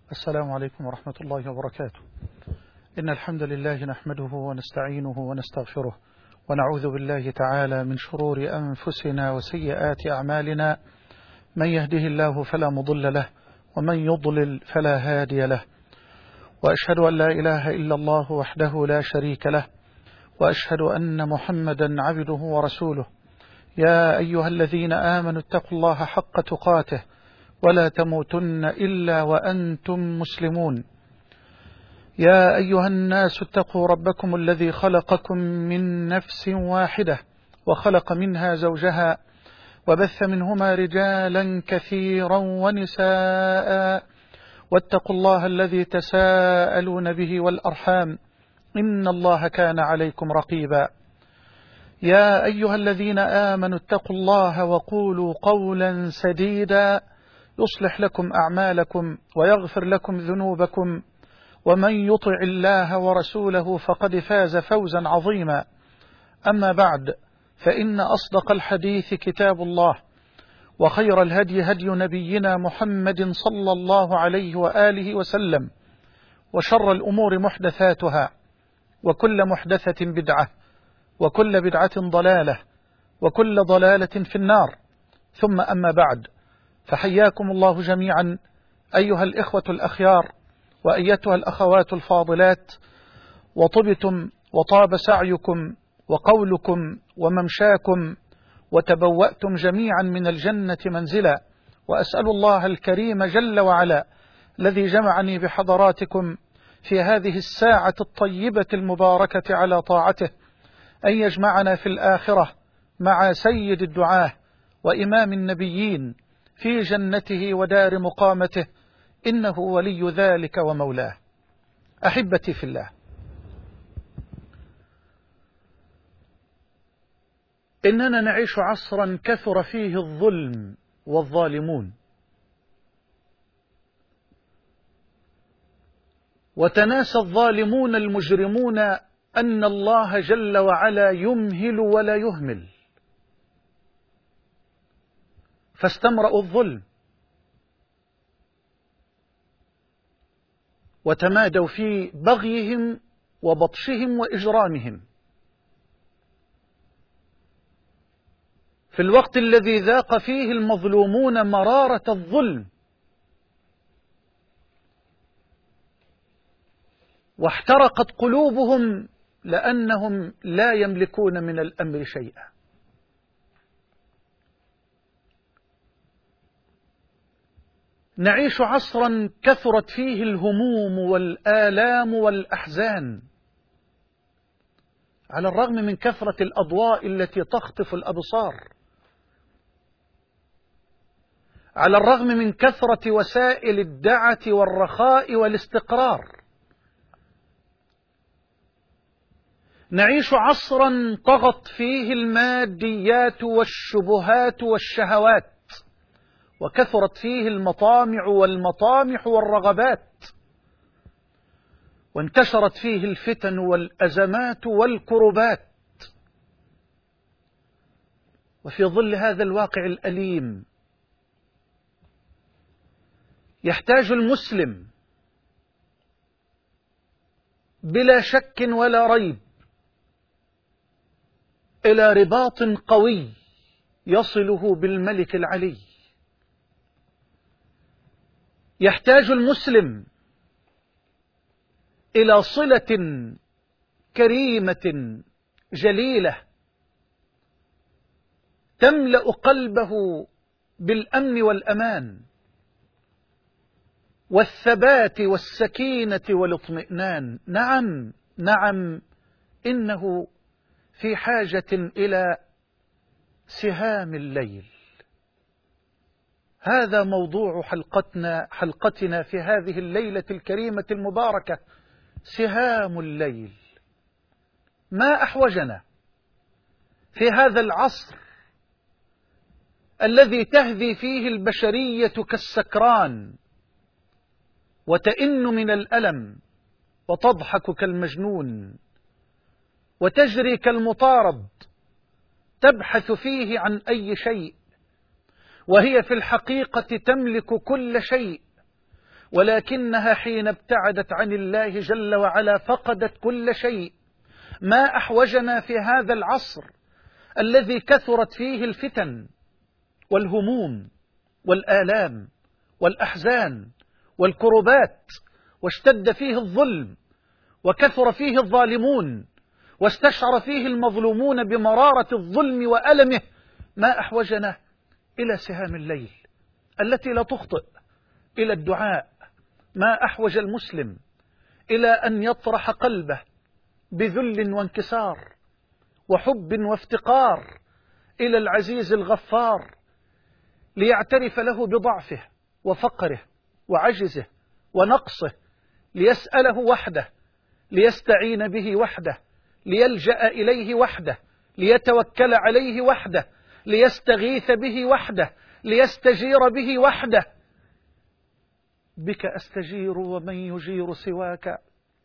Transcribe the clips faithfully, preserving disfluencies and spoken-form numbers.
السلام عليكم ورحمة الله وبركاته. إن الحمد لله نحمده ونستعينه ونستغفره، ونعوذ بالله تعالى من شرور أنفسنا وسيئات أعمالنا. من يهده الله فلا مضل له، ومن يضلل فلا هادي له. وأشهد أن لا إله إلا الله وحده لا شريك له، وأشهد أن محمدا عبده ورسوله. يا أيها الذين آمنوا اتقوا الله حق تقاته ولا تموتن إلا وأنتم مسلمون. يا أيها الناس اتقوا ربكم الذي خلقكم من نفس واحدة وخلق منها زوجها وبث منهما رجالا كثيرا ونساء، واتقوا الله الذي تساءلون به والأرحام إن الله كان عليكم رقيبا. يا أيها الذين آمنوا اتقوا الله وقولوا قولا سديدا يصلح لكم أعمالكم ويغفر لكم ذنوبكم، ومن يطع الله ورسوله فقد فاز فوزا عظيما. أما بعد، فإن أصدق الحديث كتاب الله، وخير الهدي هدي نبينا محمد صلى الله عليه وآله وسلم، وشر الأمور محدثاتها، وكل محدثة بدعة، وكل بدعة ضلالة، وكل ضلالة في النار. ثم أما بعد، فحياكم الله جميعا أيها الإخوة الأخيار وأيتها الأخوات الفاضلات، وطبتم وطاب سعيكم وقولكم وممشاكم، وتبوأتم جميعا من الجنة منزلا. وأسأل الله الكريم جل وعلا الذي جمعني بحضراتكم في هذه الساعة الطيبة المباركة على طاعته أن يجمعنا في الآخرة مع سيد الدعاة وإمام النبيين في جنته ودار مقامته، إنه ولي ذلك ومولاه. أحبتي في الله، إننا نعيش عصرا كثر فيه الظلم والظالمون، وتناسى الظالمون المجرمون أن الله جل وعلا يمهل ولا يهمل، فاستمرأوا الظلم وتمادوا في بغيهم وبطشهم وإجرامهم، في الوقت الذي ذاق فيه المظلومون مرارة الظلم، واحترقت قلوبهم لأنهم لا يملكون من الأمر شيئا. نعيش عصرا كثرت فيه الهموم والآلام والأحزان، على الرغم من كثرة الأضواء التي تخطف الأبصار، على الرغم من كثرة وسائل الدعة والرخاء والاستقرار. نعيش عصرا طغت فيه الماديات والشبهات والشهوات، وكثرت فيه المطامع والمطامح والرغبات، وانتشرت فيه الفتن والأزمات والكربات. وفي ظل هذا الواقع الأليم يحتاج المسلم بلا شك ولا ريب إلى رباط قوي يصله بالملك العلي. يحتاج المسلم إلى صلة كريمة جليلة تملأ قلبه بالأمن والأمان والثبات والسكينة والاطمئنان. نعم نعم، إنه في حاجة إلى سهام الليل. هذا موضوع حلقتنا حلقتنا في هذه الليلة الكريمة المباركة، سهام الليل. ما أحوجنا في هذا العصر الذي تهذي فيه البشرية كالسكران، وتئن من الألم، وتضحك كالمجنون، وتجري كالمطارد، تبحث فيه عن أي شيء، وهي في الحقيقة تملك كل شيء، ولكنها حين ابتعدت عن الله جل وعلا فقدت كل شيء. ما أحوجنا في هذا العصر الذي كثرت فيه الفتن والهموم والآلام والأحزان والكربات، واشتد فيه الظلم، وكثر فيه الظالمون، واستشعر فيه المظلومون بمرارة الظلم وألمه، ما أحوجنا إلى سهام الليل التي لا تخطئ، إلى الدعاء. ما أحوج المسلم إلى أن يطرح قلبه بذل وانكسار وحب وافتقار إلى العزيز الغفار، ليعترف له بضعفه وفقره وعجزه ونقصه، ليسأله وحده، ليستعين به وحده، ليلجأ إليه وحده، ليتوكل عليه وحده، ليستغيث به وحده، ليستجير به وحده. بك أستجير ومن يجير سواك،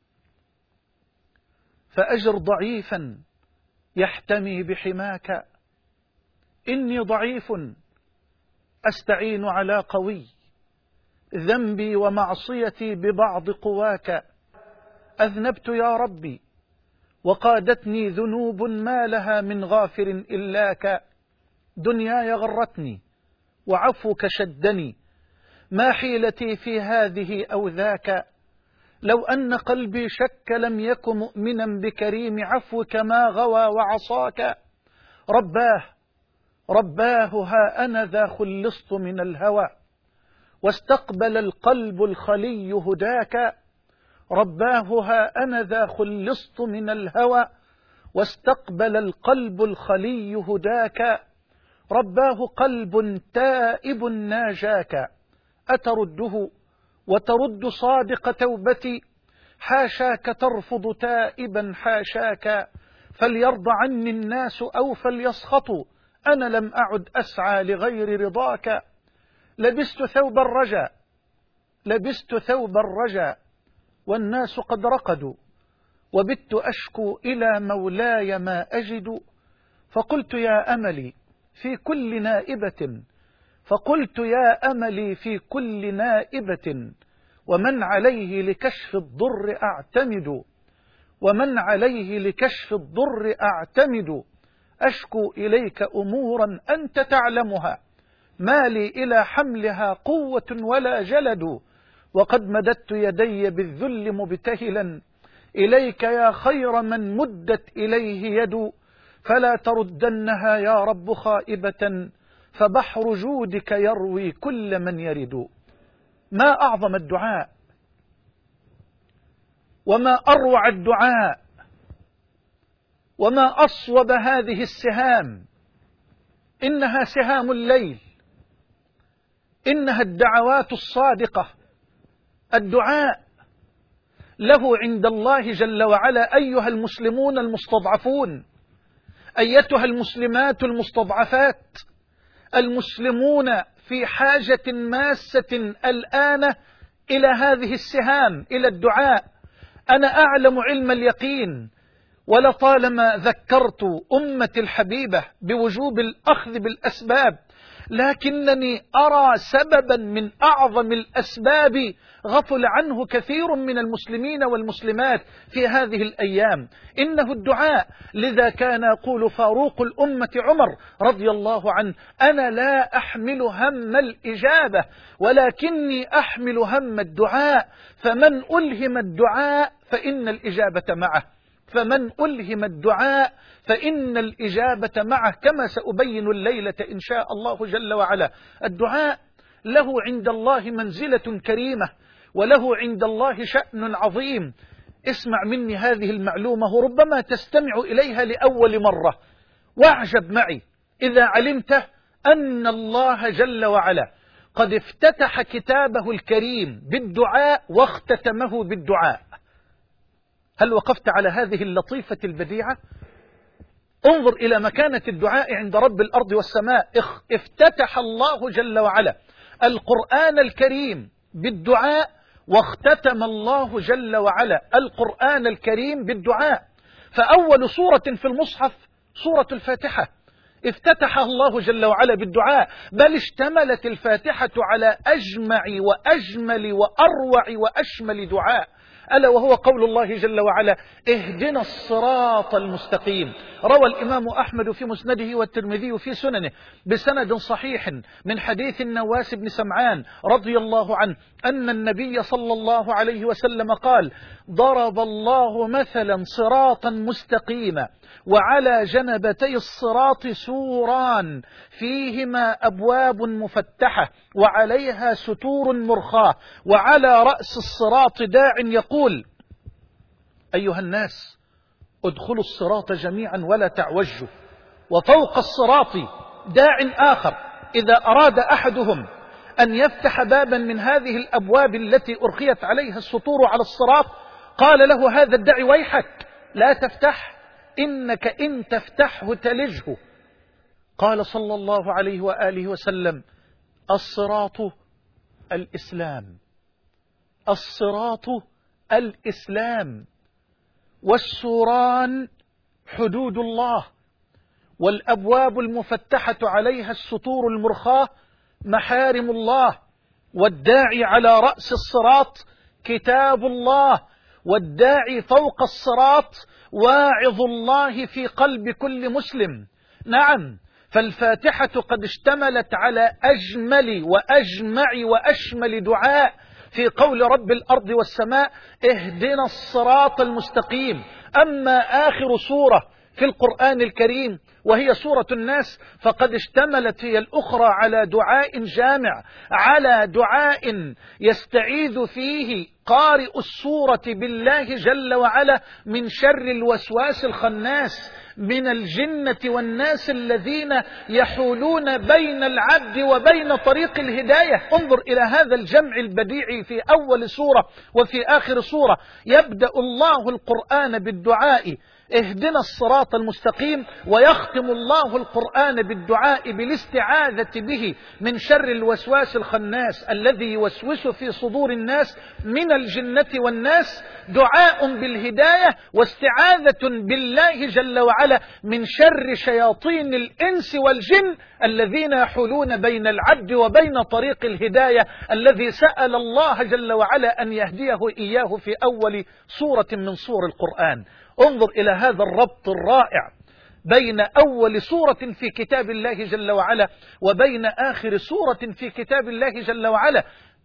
فأجر ضعيفا يحتمي بحماك. إني ضعيف أستعين على قوي، ذنبي ومعصيتي ببعض قواك. أذنبت يا ربي وقادتني ذنوب ما لها من غافر إلاك. دنياي غرتني وعفوك شدني، ما حيلتي في هذه أو ذاك. لو أن قلبي شك لم يك مؤمنا بكريم عفوك ما غوى وعصاك. رباه رباه ها أنا ذا خلصت من الهوى، واستقبل القلب الخلي هداك. رباه ها أنا ذا خلصت من الهوى، واستقبل القلب الخلي هداك. رباه قلب تائب ناجاك، أترده وترد صادق توبتي؟ حاشاك ترفض تائبا حاشاك. فليرضى عني الناس أو فليسخطوا، أنا لم أعد أسعى لغير رضاك. لبست ثوب الرجاء لبست ثوب الرجاء والناس قد رقدوا، وبت أشكو إلى مولاي ما أجد. فقلت يا أملي في كل نائبة فقلت يا أملي في كل نائبة ومن عليه لكشف الضر أعتمد ومن عليه لكشف الضر أعتمد. أشكو إليك أمورا أنت تعلمها، ما لي إلى حملها قوة ولا جلد. وقد مددت يدي بالذل مبتهلا إليك يا خير من مدت إليه يد. فلا تردنها يا رب خائبة، فبحر جودك يروي كل من يرد. ما أعظم الدعاء وما أروع الدعاء وما أصوب هذه السهام. إنها سهام الليل، إنها الدعوات الصادقة. الدعاء له عند الله جل وعلا أيها المسلمون المستضعفون، أيتها المسلمات المستضعفات، المسلمون في حاجة ماسة الآن إلى هذه السهام، إلى الدعاء. أنا أعلم علم اليقين، ولطالما ذكرت أمتي الحبيبة بوجوب الأخذ بالأسباب، لكنني أرى سببا من أعظم الأسباب غفل عنه كثير من المسلمين والمسلمات في هذه الأيام، إنه الدعاء. لذا كان يقول فاروق الأمة عمر رضي الله عنه: أنا لا أحمل هم الإجابة ولكني أحمل هم الدعاء، فمن ألهم الدعاء فإن الإجابة معه فمن ألهم الدعاء فإن الإجابة معه، كما سأبين الليلة إن شاء الله جل وعلا. الدعاء له عند الله منزلة كريمة، وله عند الله شأن عظيم. اسمع مني هذه المعلومة، ربما تستمع إليها لأول مرة، واعجب معي إذا علمت أن الله جل وعلا قد افتتح كتابه الكريم بالدعاء واختتمه بالدعاء. هل وقفت على هذه اللطيفة البديعة؟ انظر إلى مكانة الدعاء عند رب الأرض والسماء. افتتح الله جل وعلا القرآن الكريم بالدعاء، واختتم الله جل وعلا القرآن الكريم بالدعاء. فأول سورة في المصحف سورة الفاتحة، افتتح الله جل وعلا بالدعاء، بل اشتملت الفاتحة على أجمع وأجمل وأروع وأشمل دعاء، ألا وهو قول الله جل وعلا: اهدنا الصراط المستقيم. روى الإمام أحمد في مسنده والترمذي في سننه بسند صحيح من حديث النواس بن سمعان رضي الله عنه أن النبي صلى الله عليه وسلم قال: ضرب الله مثلا صراطا مستقيما وعلى جنبتي الصراط سوران فيهما أبواب مفتحة وعليها ستور مرخاة، وعلى رأس الصراط داع يقول: أيها الناس ادخلوا الصراط جميعا ولا تعوجوا. وفوق الصراط داع آخر إذا أراد أحدهم أن يفتح بابا من هذه الأبواب التي أرخيت عليها السطور على الصراط قال له هذا الداعي: ويحك لا تفتح، إنك إن تفتحه تلجه. قال صلى الله عليه وآله وسلم: الصراط الإسلام، الصراط الإسلام، والسوران حدود الله، والأبواب المفتحة عليها السطور المرخاة محارم الله، والداعي على رأس الصراط كتاب الله، والداعي فوق الصراط واعظ الله في قلب كل مسلم. نعم، فالفاتحة قد اشتملت على أجمل وأجمع وأشمل دعاء في قول رب الأرض والسماء: اهدنا الصراط المستقيم. أما آخر سورة في القرآن الكريم وهي سورة الناس فقد اشتملت هي الأخرى على دعاء جامع، على دعاء يستعيذ فيه قارئ السورة بالله جل وعلا من شر الوسواس الخناس من الجنة والناس الذين يحولون بين العبد وبين طريق الهداية. انظر إلى هذا الجمع البديع في أول سورة وفي آخر سورة. يبدأ الله القرآن بالدعاء اهدنا الصراط المستقيم، ويختم الله القرآن بالدعاء بالاستعاذة به من شر الوسواس الخناس الذي يوسوس في صدور الناس من الجنة والناس. دعاء بالهداية واستعاذة بالله جل وعلا من شر شياطين الإنس والجن الذين يحولون بين العبد وبين طريق الهداية الذي سأل الله جل وعلا أن يهديه إياه في أول سورة من سور القرآن. انظر إلى هذا الربط الرائع بين أول سورة في كتاب الله جل وعلا وبين آخر سورة في كتاب الله جل وعلا.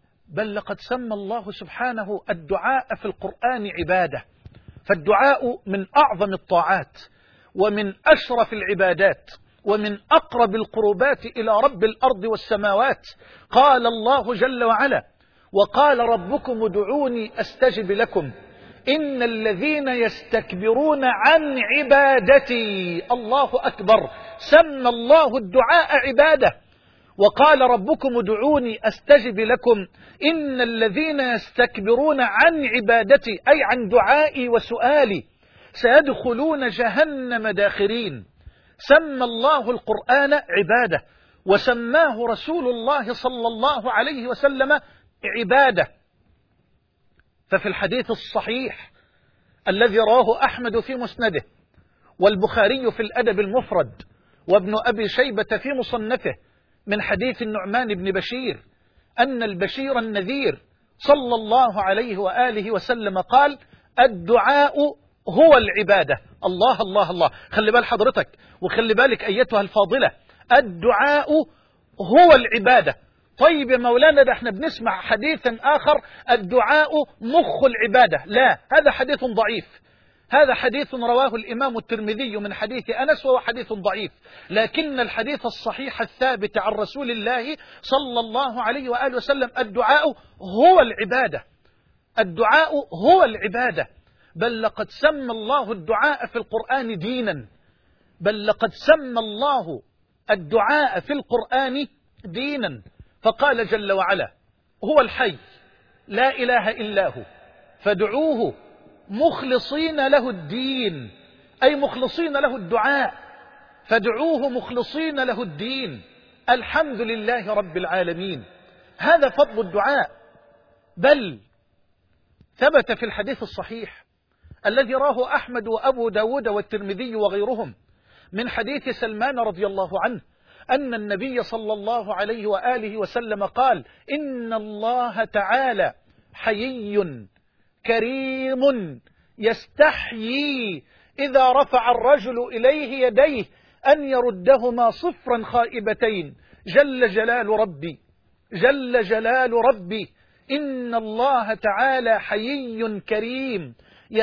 بل لقد سمى الله سبحانه الدعاء في القرآن عبادة، فالدعاء من أعظم الطاعات ومن أشرف العبادات ومن أقرب القربات إلى رب الأرض والسماوات. قال الله جل وعلا: وقال ربكم ادعوني أستجب لكم إن الذين يستكبرون عن عبادتي. الله أكبر، سمى الله الدعاء عبادة. وقال ربكم ادعوني أستجب لكم إن الذين يستكبرون عن عبادتي أي عن دعائي وسؤالي سيدخلون جهنم داخرين. سمى الله القرآن عبادة وسماه رسول الله صلى الله عليه وسلم عبادة. ففي الحديث الصحيح الذي رواه أحمد في مسنده والبخاري في الأدب المفرد وابن أبي شيبة في مصنفه من حديث النعمان بن بشير أن البشير النذير صلى الله عليه وآله وسلم قال: الدعاء هو العبادة. الله الله الله، خلي بال حضرتك وخلي بالك أيتها الفاضلة، الدعاء هو العبادة. طيب يا مولانا، ده احنا بنسمع حديثا آخر الدعاء مخ العبادة. لا، هذا حديث ضعيف، هذا حديث رواه الإمام الترمذي من حديث أنس وهو حديث ضعيف. لكن الحديث الصحيح الثابت عن رسول الله صلى الله عليه وآله وسلم: الدعاء هو العبادة، الدعاء هو العبادة. بل لقد سمى الله الدعاء في القرآن دينا، بل لقد سمى الله الدعاء في القرآن دينا. فقال جل وعلا: هو الحي لا إله إلا هو فادعوه مخلصين له الدين، أي مخلصين له الدعاء، فادعوه مخلصين له الدين. الحمد لله رب العالمين. هذا فضل الدعاء. بل ثبت في الحديث الصحيح الذي راه أحمد وأبو داود والترمذي وغيرهم من حديث سلمان رضي الله عنه أن النبي صلى الله عليه وآله وسلم قال: إن الله تعالى حيي كريم يستحيي إذا رفع الرجل إليه يديه أن يردهما صفرا خائبتين. جل جلال ربي جل جلال ربي إن الله تعالى حيي كريم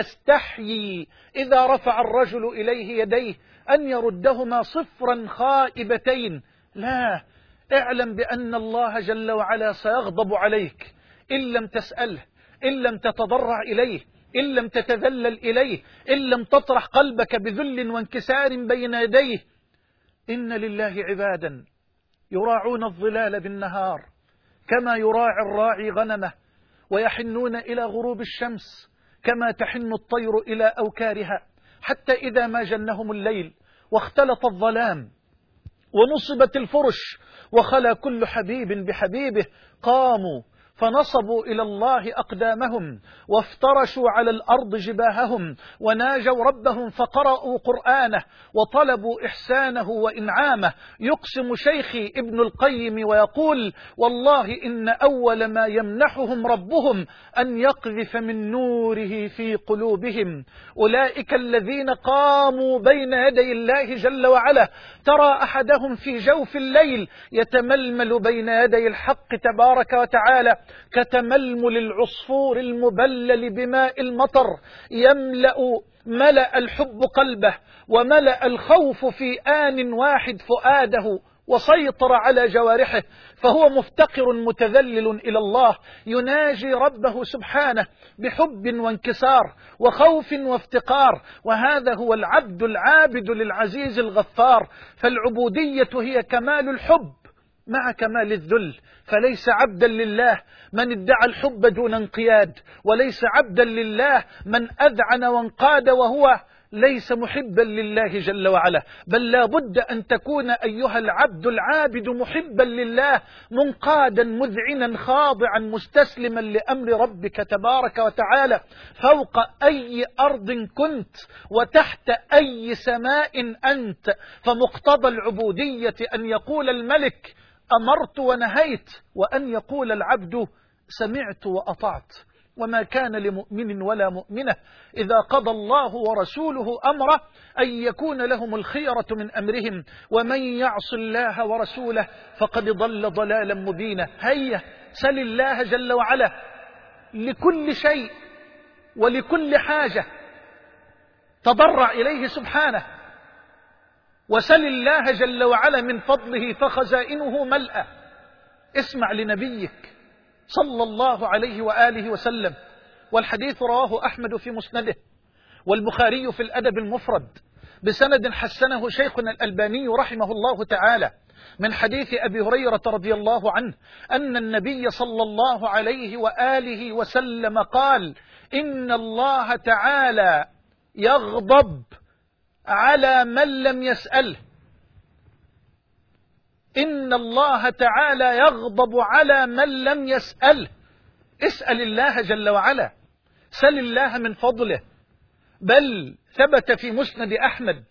يستحيي إذا رفع الرجل إليه يديه أن يردهما صفرا خائبتين. لا، اعلم بأن الله جل وعلا سيغضب عليك إن لم تسأله، إن لم تتضرع إليه، إن لم تتذلل إليه، إن لم تطرح قلبك بذل وانكسار بين يديه. إن لله عبادا يراعون الظلال بالنهار كما يراعي الراعي غنمه، ويحنون إلى غروب الشمس كما تحن الطير إلى أوكارها، حتى إذا ما جنهم الليل واختلط الظلام ونصبت الفرش وخلى كل حبيب بحبيبه قاموا فنصبوا إلى الله أقدامهم وافترشوا على الأرض جباههم وناجوا ربهم فقرأوا قرآنه وطلبوا إحسانه وإنعامه. يقسم شيخي ابن القيم ويقول: والله إن أول ما يمنحهم ربهم أن يقذف من نوره في قلوبهم. أولئك الذين قاموا بين يدي الله جل وعلا، ترى أحدهم في جوف الليل يتململ بين يدي الحق تبارك وتعالى كتململ العصفور المبلل بماء المطر، يملأ ملأ الحب قلبه وملأ الخوف في آن واحد فؤاده وسيطر على جوارحه، فهو مفتقر متذلل إلى الله يناجي ربه سبحانه بحب وانكسار وخوف وافتقار. وهذا هو العبد العابد للعزيز الغفار. فالعبودية هي كمال الحب مع كمال الذل، فليس عبدا لله من ادعى الحب دون انقياد، وليس عبدا لله من أذعن وانقاد وهو ليس محبا لله جل وعلا، بل لا بد أن تكون أيها العبد العابد محبا لله، منقادا مذعنا خاضعا مستسلما لأمر ربك تبارك وتعالى، فوق أي أرض كنت وتحت أي سماء أنت. فمقتضى العبودية أن يقول الملك: أمرت ونهيت، وأن يقول العبد: سمعت وأطعت. وما كان لمؤمن ولا مؤمنة إذا قضى الله ورسوله أمره أن يكون لهم الخيرة من أمرهم، ومن يعص الله ورسوله فقد ضل ضلالا مبينا. هيا سل الله جل وعلا لكل شيء ولكل حاجة، تضرع إليه سبحانه، وسل الله جل وعلا من فضله فخزائنه ملأى. اسمع لنبيك صلى الله عليه وآله وسلم، والحديث رواه أحمد في مسنده والبخاري في الأدب المفرد بسند حسنه شيخنا الألباني رحمه الله تعالى، من حديث أبي هريرة رضي الله عنه أن النبي صلى الله عليه وآله وسلم قال: إن الله تعالى يغضب على من لم يسأله. إن الله تعالى يغضب على من لم يسأله. اسأل الله جل وعلا، سل الله من فضله. بل ثبت في مسند أحمد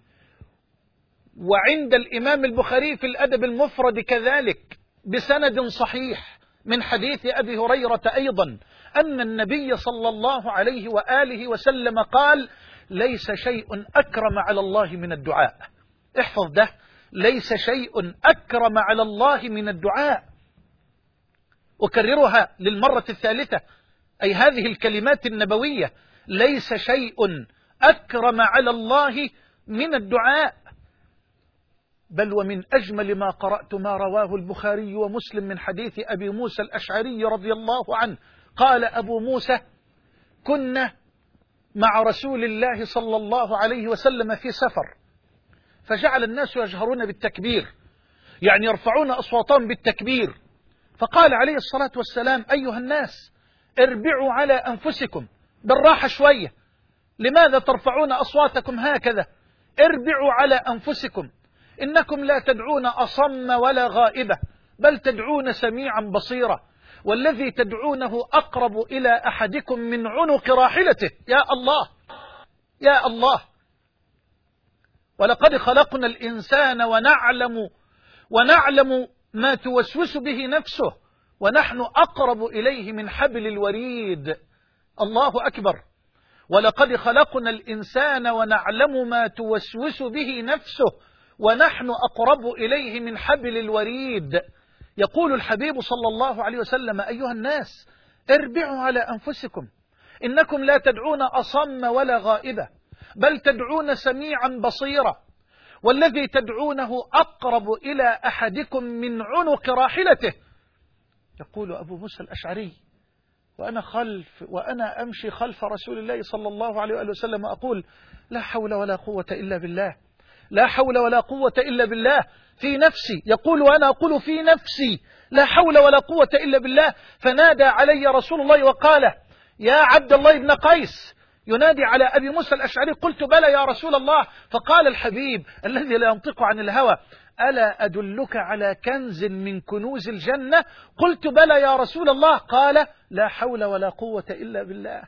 وعند الإمام البخاري في الأدب المفرد كذلك بسند صحيح من حديث أبي هريرة أيضا أن النبي صلى الله عليه وآله وسلم قال: ليس شيء أكرم على الله من الدعاء. احفظ ده، ليس شيء أكرم على الله من الدعاء. أكررها للمرة الثالثة، أي هذه الكلمات النبوية: ليس شيء أكرم على الله من الدعاء. بل ومن أجمل ما قرأت ما رواه البخاري ومسلم من حديث أبي موسى الأشعري رضي الله عنه قال أبو موسى: كنا مع رسول الله صلى الله عليه وسلم في سفر، فجعل الناس يجهرون بالتكبير، يعني يرفعون أصواتهم بالتكبير، فقال عليه الصلاة والسلام: أيها الناس اربعوا على أنفسكم، بالراحة شوية، لماذا ترفعون أصواتكم هكذا؟ اربعوا على أنفسكم، إنكم لا تدعون أصم ولا غائبة، بل تدعون سميعا بصيرا، والذي تدعونه أقرب إلى أحدكم من عنق راحلته. يا الله يا الله. ولقد خلقنا الإنسان ونعلم ونعلم ما توسوس به نفسه ونحن أقرب إليه من حبل الوريد. الله أكبر. ولقد خلقنا الإنسان ونعلم ما توسوس به نفسه ونحن أقرب إليه من حبل الوريد. يقول الحبيب صلى الله عليه وسلم: أيها الناس اربعوا على أنفسكم، إنكم لا تدعون أصم ولا غائبة، بل تدعون سميعا بصيرا، والذي تدعونه أقرب إلى أحدكم من عنق راحلته. يقول أبو موسى الأشعري: وأنا خلف وأنا أمشي خلف رسول الله صلى الله عليه وسلم أقول: لا حول ولا قوة إلا بالله، لا حول ولا قوة إلا بالله. في نفسي يقول وأنا أقول في نفسي لا حول ولا قوة إلا بالله. فنادى علي رسول الله وقال: يا عبد الله بن قيس، ينادي على أبي موسى الأشعري. قلت: بلى يا رسول الله. فقال الحبيب الذي لا ينطق عن الهوى: ألا أدلك على كنز من كنوز الجنة؟ قلت: بلى يا رسول الله. قال: لا حول ولا قوة إلا بالله،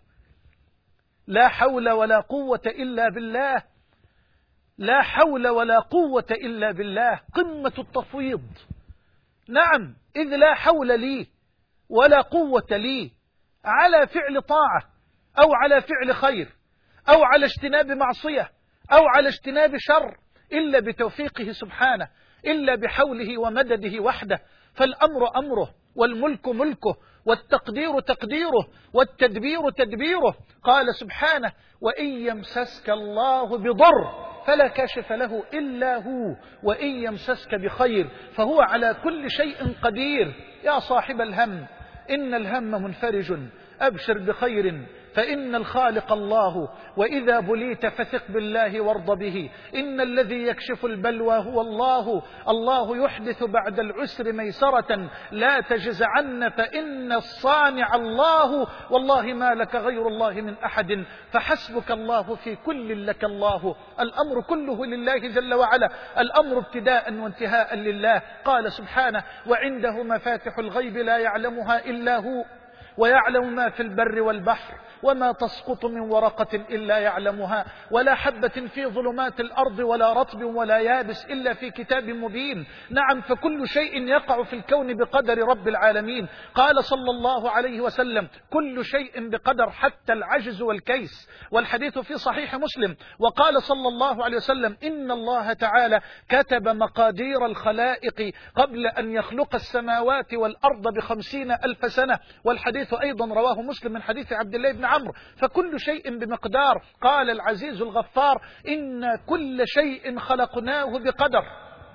لا حول ولا قوة إلا بالله، لا حول ولا قوة إلا بالله. قمة التفويض. نعم، إذ لا حول لي ولا قوة لي على فعل طاعة أو على فعل خير أو على اجتناب معصية أو على اجتناب شر إلا بتوفيقه سبحانه، إلا بحوله ومدده وحده. فالأمر أمره، والملك ملكه، والتقدير تقديره، والتدبير تدبيره. قال سبحانه: وإن يمسسك الله بضر فلا كاشف له إلا هو، وإن يمسسك بخير فهو على كل شيء قدير. يا صاحب الهم، إن الهم منفرج، أبشر بخير فإن الخالق الله، وإذا بليت فثق بالله وارض به، إن الذي يكشف البلوى هو الله، الله يحدث بعد العسر ميسرة، لا تجزعن فإن الصانع الله، والله ما لك غير الله من أحد، فحسبك الله في كل لك الله. الأمر كله لله جل وعلا، الأمر ابتداء وانتهاء لله. قال سبحانه: وعنده مفاتح الغيب لا يعلمها إلا هو، ويعلم ما في البر والبحر، وما تسقط من ورقة إلا يعلمها، ولا حبة في ظلمات الأرض ولا رطب ولا يابس إلا في كتاب مبين. نعم، فكل شيء يقع في الكون بقدر رب العالمين. قال صلى الله عليه وسلم: كل شيء بقدر حتى العجز والكيس، والحديث في صحيح مسلم. وقال صلى الله عليه وسلم: إن الله تعالى كتب مقادير الخلائق قبل أن يخلق السماوات والأرض بخمسين ألف سنة، والحديث أيضا رواه مسلم من حديث عبد الله بن عمرو. فكل شيء بمقدار. قال العزيز الغفار: إن كل شيء خلقناه بقدر.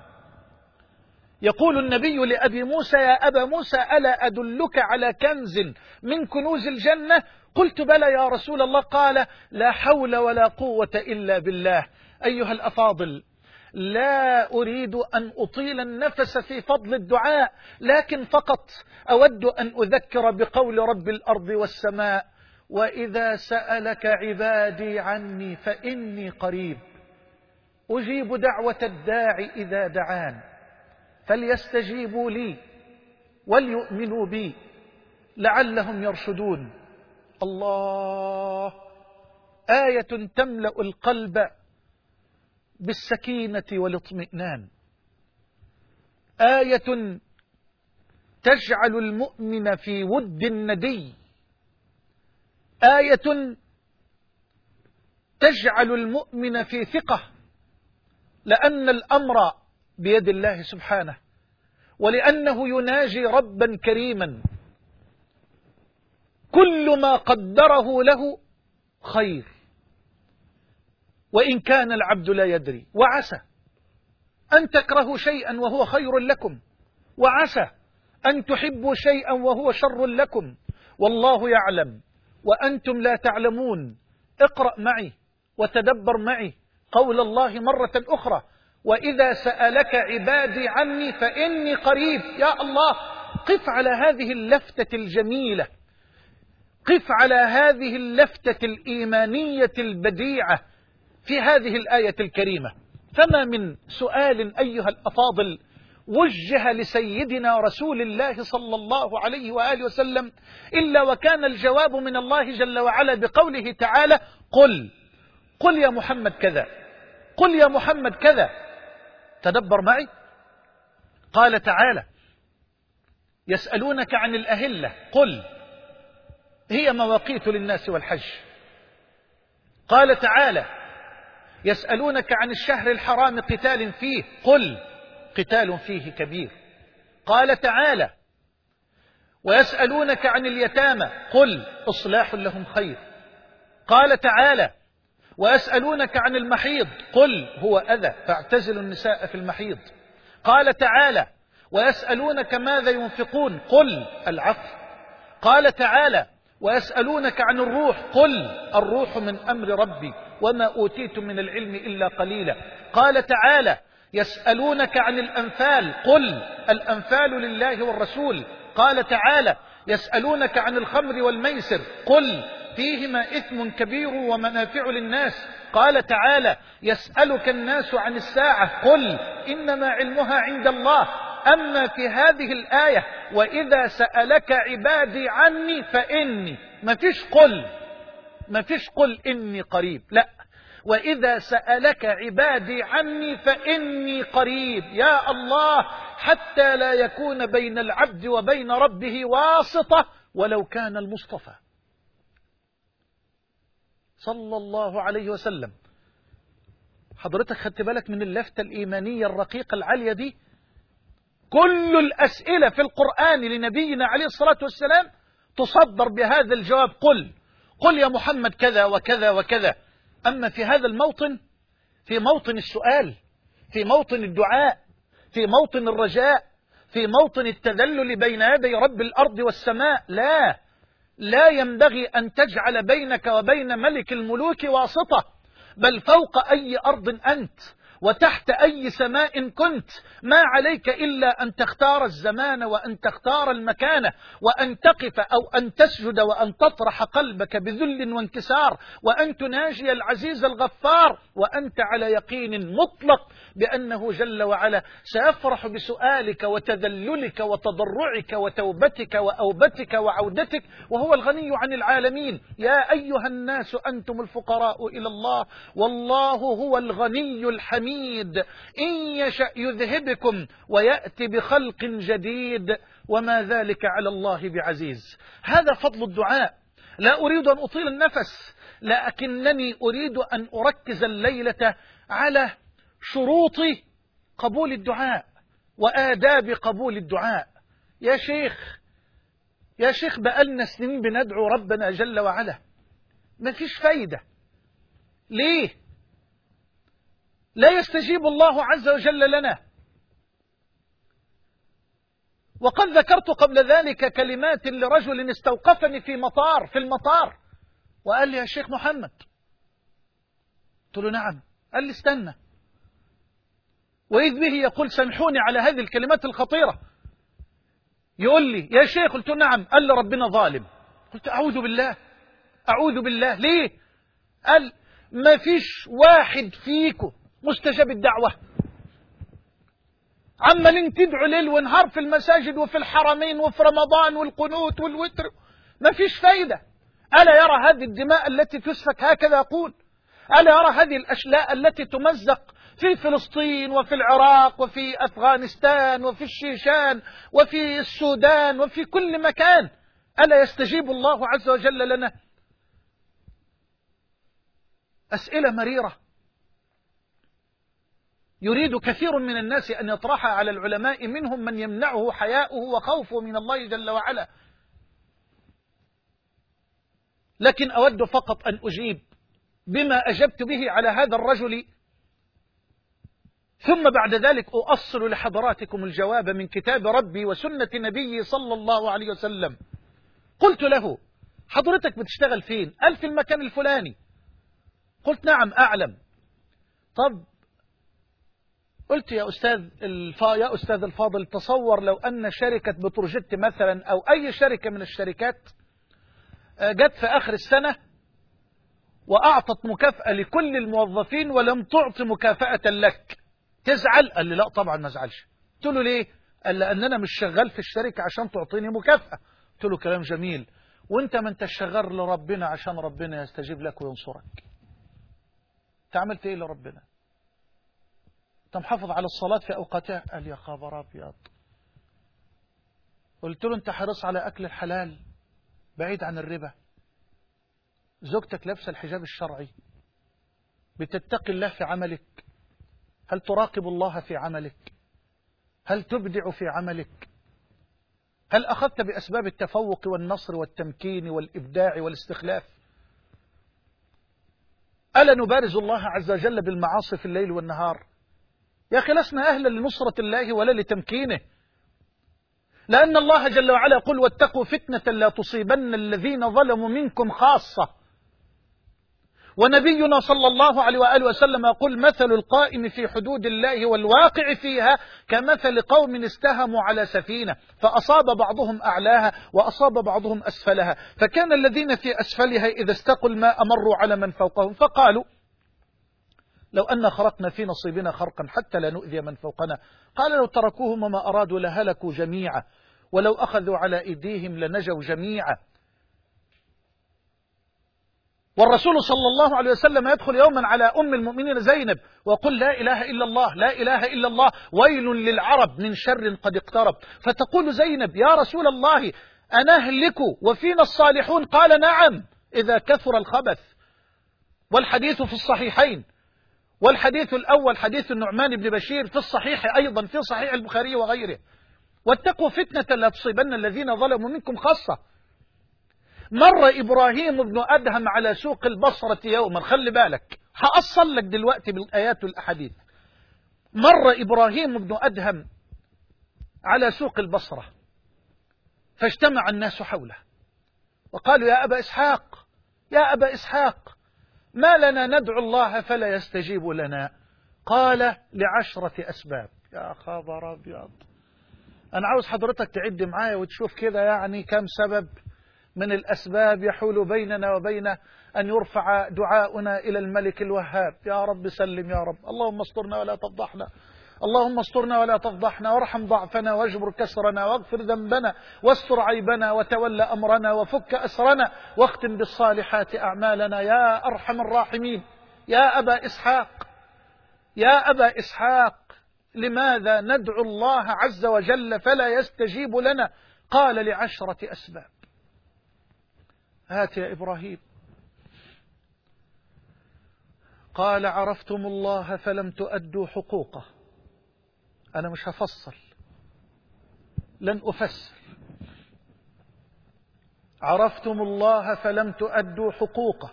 يقول النبي لأبي موسى: يا أبا موسى، ألا أدلك على كنز من كنوز الجنة؟ قلت: بلى يا رسول الله. قال: لا حول ولا قوة إلا بالله. أيها الأفاضل، لا أريد أن أطيل النفس في فضل الدعاء، لكن فقط أود أن أذكر بقول رب الأرض والسماء: وإذا سألك عبادي عني فإني قريب أجيب دعوة الداعي إذا دعان فليستجيبوا لي وليؤمنوا بي لعلهم يرشدون. الله، آية تملأ القلب بالسكينة والاطمئنان، آية تجعل المؤمن في ود الندي، آية تجعل المؤمن في ثقة، لأن الأمر بيد الله سبحانه، ولأنه يناجي ربا كريما كل ما قدره له خير، وإن كان العبد لا يدري. وعسى أن تكرهوا شيئا وهو خير لكم، وعسى أن تحبوا شيئا وهو شر لكم، والله يعلم وأنتم لا تعلمون. اقرأ معي وتدبر معي قول الله مرة أخرى: وإذا سألك عبادي عني فإني قريب. يا الله، قف على هذه اللفتة الجميلة، قف على هذه اللفتة الإيمانية البديعة في هذه الآية الكريمة. فما من سؤال أيها الأفاضل وجه لسيدنا رسول الله صلى الله عليه وآله وسلم إلا وكان الجواب من الله جل وعلا بقوله تعالى: قل قل يا محمد كذا، قل يا محمد كذا. تدبر معي. قال تعالى يسألونك عن الأهلة قل هي مواقيت للناس والحج. قال تعالى يسألونك عن الشهر الحرام قتال فيه قل قتال فيه كبير. قال تعالى ويسألونك عن اليتامى قل إصلاح لهم خير. قال تعالى ويسألونك عن المحيض قل هو أذى فاعتزلوا النساء في المحيض. قال تعالى ويسألونك ماذا ينفقون قل العفو. قال تعالى ويسألونك عن الروح قل الروح من أمر ربي وما أوتيتم من العلم إلا قليلا. قال تعالى يسألونك عن الأنفال قل الأنفال لله والرسول. قال تعالى يسألونك عن الخمر والميسر قل فيهما إثم كبير ومنافع للناس. قال تعالى يسألك الناس عن الساعة قل إنما علمها عند الله. أما في هذه الآية وإذا سألك عبادي عني فإني ما فيش قل ما فيش قل إني قريب، لا، وإذا سألك عبادي عني فإني قريب. يا الله حتى لا يكون بين العبد وبين ربه واسطة ولو كان المصطفى صلى الله عليه وسلم. حضرتك خدت بالك من اللفتة الإيمانية الرقيقة العالية دي؟ كل الأسئلة في القرآن لنبينا عليه الصلاة والسلام تصدر بهذا الجواب قل قل يا محمد كذا وكذا وكذا. أما في هذا الموطن، في موطن السؤال، في موطن الدعاء، في موطن الرجاء، في موطن التذلل بين يدي رب الأرض والسماء، لا لا ينبغي أن تجعل بينك وبين ملك الملوك واسطة، بل فوق أي أرض أنت وتحت أي سماء كنت ما عليك إلا أن تختار الزمان وأن تختار المكان وأن تقف أو أن تسجد وأن تطرح قلبك بذل وانكسار وأن تناجي العزيز الغفار وأنت على يقين مطلق بأنه جل وعلا سيفرح بسؤالك وتذللك وتضرعك وتوبتك وأوبتك وعودتك وهو الغني عن العالمين. يا أيها الناس أنتم الفقراء إلى الله والله هو الغني الحميد إن يشأ يذهبكم ويأتي بخلق جديد وما ذلك على الله بعزيز. هذا فضل الدعاء. لا أريد أن أطيل النفس، لكنني أريد أن أركز الليلة على شروط قبول الدعاء وآداب قبول الدعاء. يا شيخ يا شيخ بقالنا سنين بندعو ربنا جل وعلا ما فيش فايدة. ليه لا يستجيب الله عز وجل لنا؟ وقد ذكرت قبل ذلك كلمات لرجل استوقفني في مطار في المطار وقال لي يا شيخ محمد. قلت له نعم. قال لي استنى. وإذ به يقول سامحوني على هذه الكلمات الخطيرة. يقول لي يا شيخ. قلت له نعم. قال لي ربنا ظالم. قلت أعوذ بالله أعوذ بالله. ليه؟ قال ما فيش واحد فيكم مستجاب الدعوة، عمالين تدعوا ليل ونهار في المساجد وفي الحرمين وفي رمضان والقنوت والوتر، ما فيش فايدة. ألا يرى هذه الدماء التي تسفك؟ هكذا يقول. ألا يرى هذه الأشلاء التي تمزق في فلسطين وفي العراق وفي أفغانستان وفي الشيشان وفي السودان وفي كل مكان؟ ألا يستجيب الله عز وجل لنا؟ أسئلة مريرة يريد كثير من الناس أن يطرحها على العلماء، منهم من يمنعه حياؤه وخوفه من الله جل وعلا. لكن أود فقط أن أجيب بما أجبت به على هذا الرجل، ثم بعد ذلك أؤصل لحضراتكم الجواب من كتاب ربي وسنة نبي صلى الله عليه وسلم. قلت له حضرتك بتشتغل فين؟ قال في المكان الفلاني. قلت نعم أعلم. طب قلت يا أستاذ الفا يا أستاذ الفاضل، تصور لو أن شركة بتروجيت مثلا أو أي شركة من الشركات جت في آخر السنة وأعطت مكافأة لكل الموظفين ولم تعطي مكافأة لك، تزعل؟ قال لي لا طبعا ما ازعلش. قلت له ليه؟ قال لأننا مش شغال في الشركة عشان تعطيني مكافأة. قلت له كلام جميل، وانت ما انت شغال لربنا عشان ربنا يستجيب لك وينصرك. انت عملت ايه لربنا؟ أنت محافظ على الصلاة في أوقاتها؟ قال يا خبر أبيض. قلت له أنت حريص على أكل الحلال بعيد عن الربا، زوجتك لابسة الحجاب الشرعي، بتتقي الله في عملك، هل تراقب الله في عملك؟ هل تبدع في عملك؟ هل أخذت بأسباب التفوق والنصر والتمكين والإبداع والاستخلاف؟ ألا نبارز الله عز وجل بالمعاصي في الليل والنهار؟ يا أخي لسنا أهلا لنصرة الله ولا لتمكينه، لأن الله جل وعلا يقول واتقوا فتنة لا تصيبن الذين ظلموا منكم خاصة. ونبينا صلى الله عليه وآله وسلم يقول مثل القائم في حدود الله والواقع فيها كمثل قوم استهموا على سفينة فأصاب بعضهم أعلاها وأصاب بعضهم أسفلها، فكان الذين في أسفلها إذا استقوا الماء مروا على من فوقهم فقالوا لو أن خرقنا في نصيبنا خرقا حتى لا نؤذي من فوقنا، قال لو تركوهم وما أرادوا لهلكوا جميعا ولو أخذوا على أيديهم لنجوا جميعا. والرسول صلى الله عليه وسلم يدخل يوما على أم المؤمنين زينب ويقول لا إله إلا الله لا إله إلا الله ويل للعرب من شر قد اقترب، فتقول زينب يا رسول الله أنهلك وفينا الصالحون؟ قال نعم إذا كثر الخبث. والحديث في الصحيحين، والحديث الأول حديث النعمان بن بشير في الصحيح أيضا في صحيح البخاري وغيره. واتقوا فتنة لا تصيبن الذين ظلموا منكم خاصة. مر إبراهيم بن أدهم على سوق البصرة يوما، خلي بالك هأصل لك دلوقتي بالآيات والأحاديث. مر إبراهيم بن أدهم على سوق البصرة فاجتمع الناس حوله وقالوا يا أبا إسحاق يا أبا إسحاق ما لنا ندعو الله فلا يستجيب لنا؟ قال لعشرة أسباب. يا خبر أبيض. أنا عاوز حضرتك تعد معايا وتشوف كده يعني كم سبب من الأسباب يحول بيننا وبين أن يرفع دعاؤنا إلى الملك الوهاب. يا رب سلم يا رب. اللهم استرنا ولا تفضحنا، اللهم استرنا ولا تفضحنا، وارحم ضعفنا واجبر كسرنا واغفر ذنبنا واستر عيبنا وتولى أمرنا وفك أسرنا واختم بالصالحات أعمالنا يا أرحم الراحمين. يا أبا إسحاق يا أبا إسحاق لماذا ندعو الله عز وجل فلا يستجيب لنا؟ قال لعشرة أسباب. هات يا إبراهيم. قال عرفتم الله فلم تؤدوا حقوقه. أنا مش هفصل، لن أفسر. عرفتم الله فلم تؤدوا حقوقه،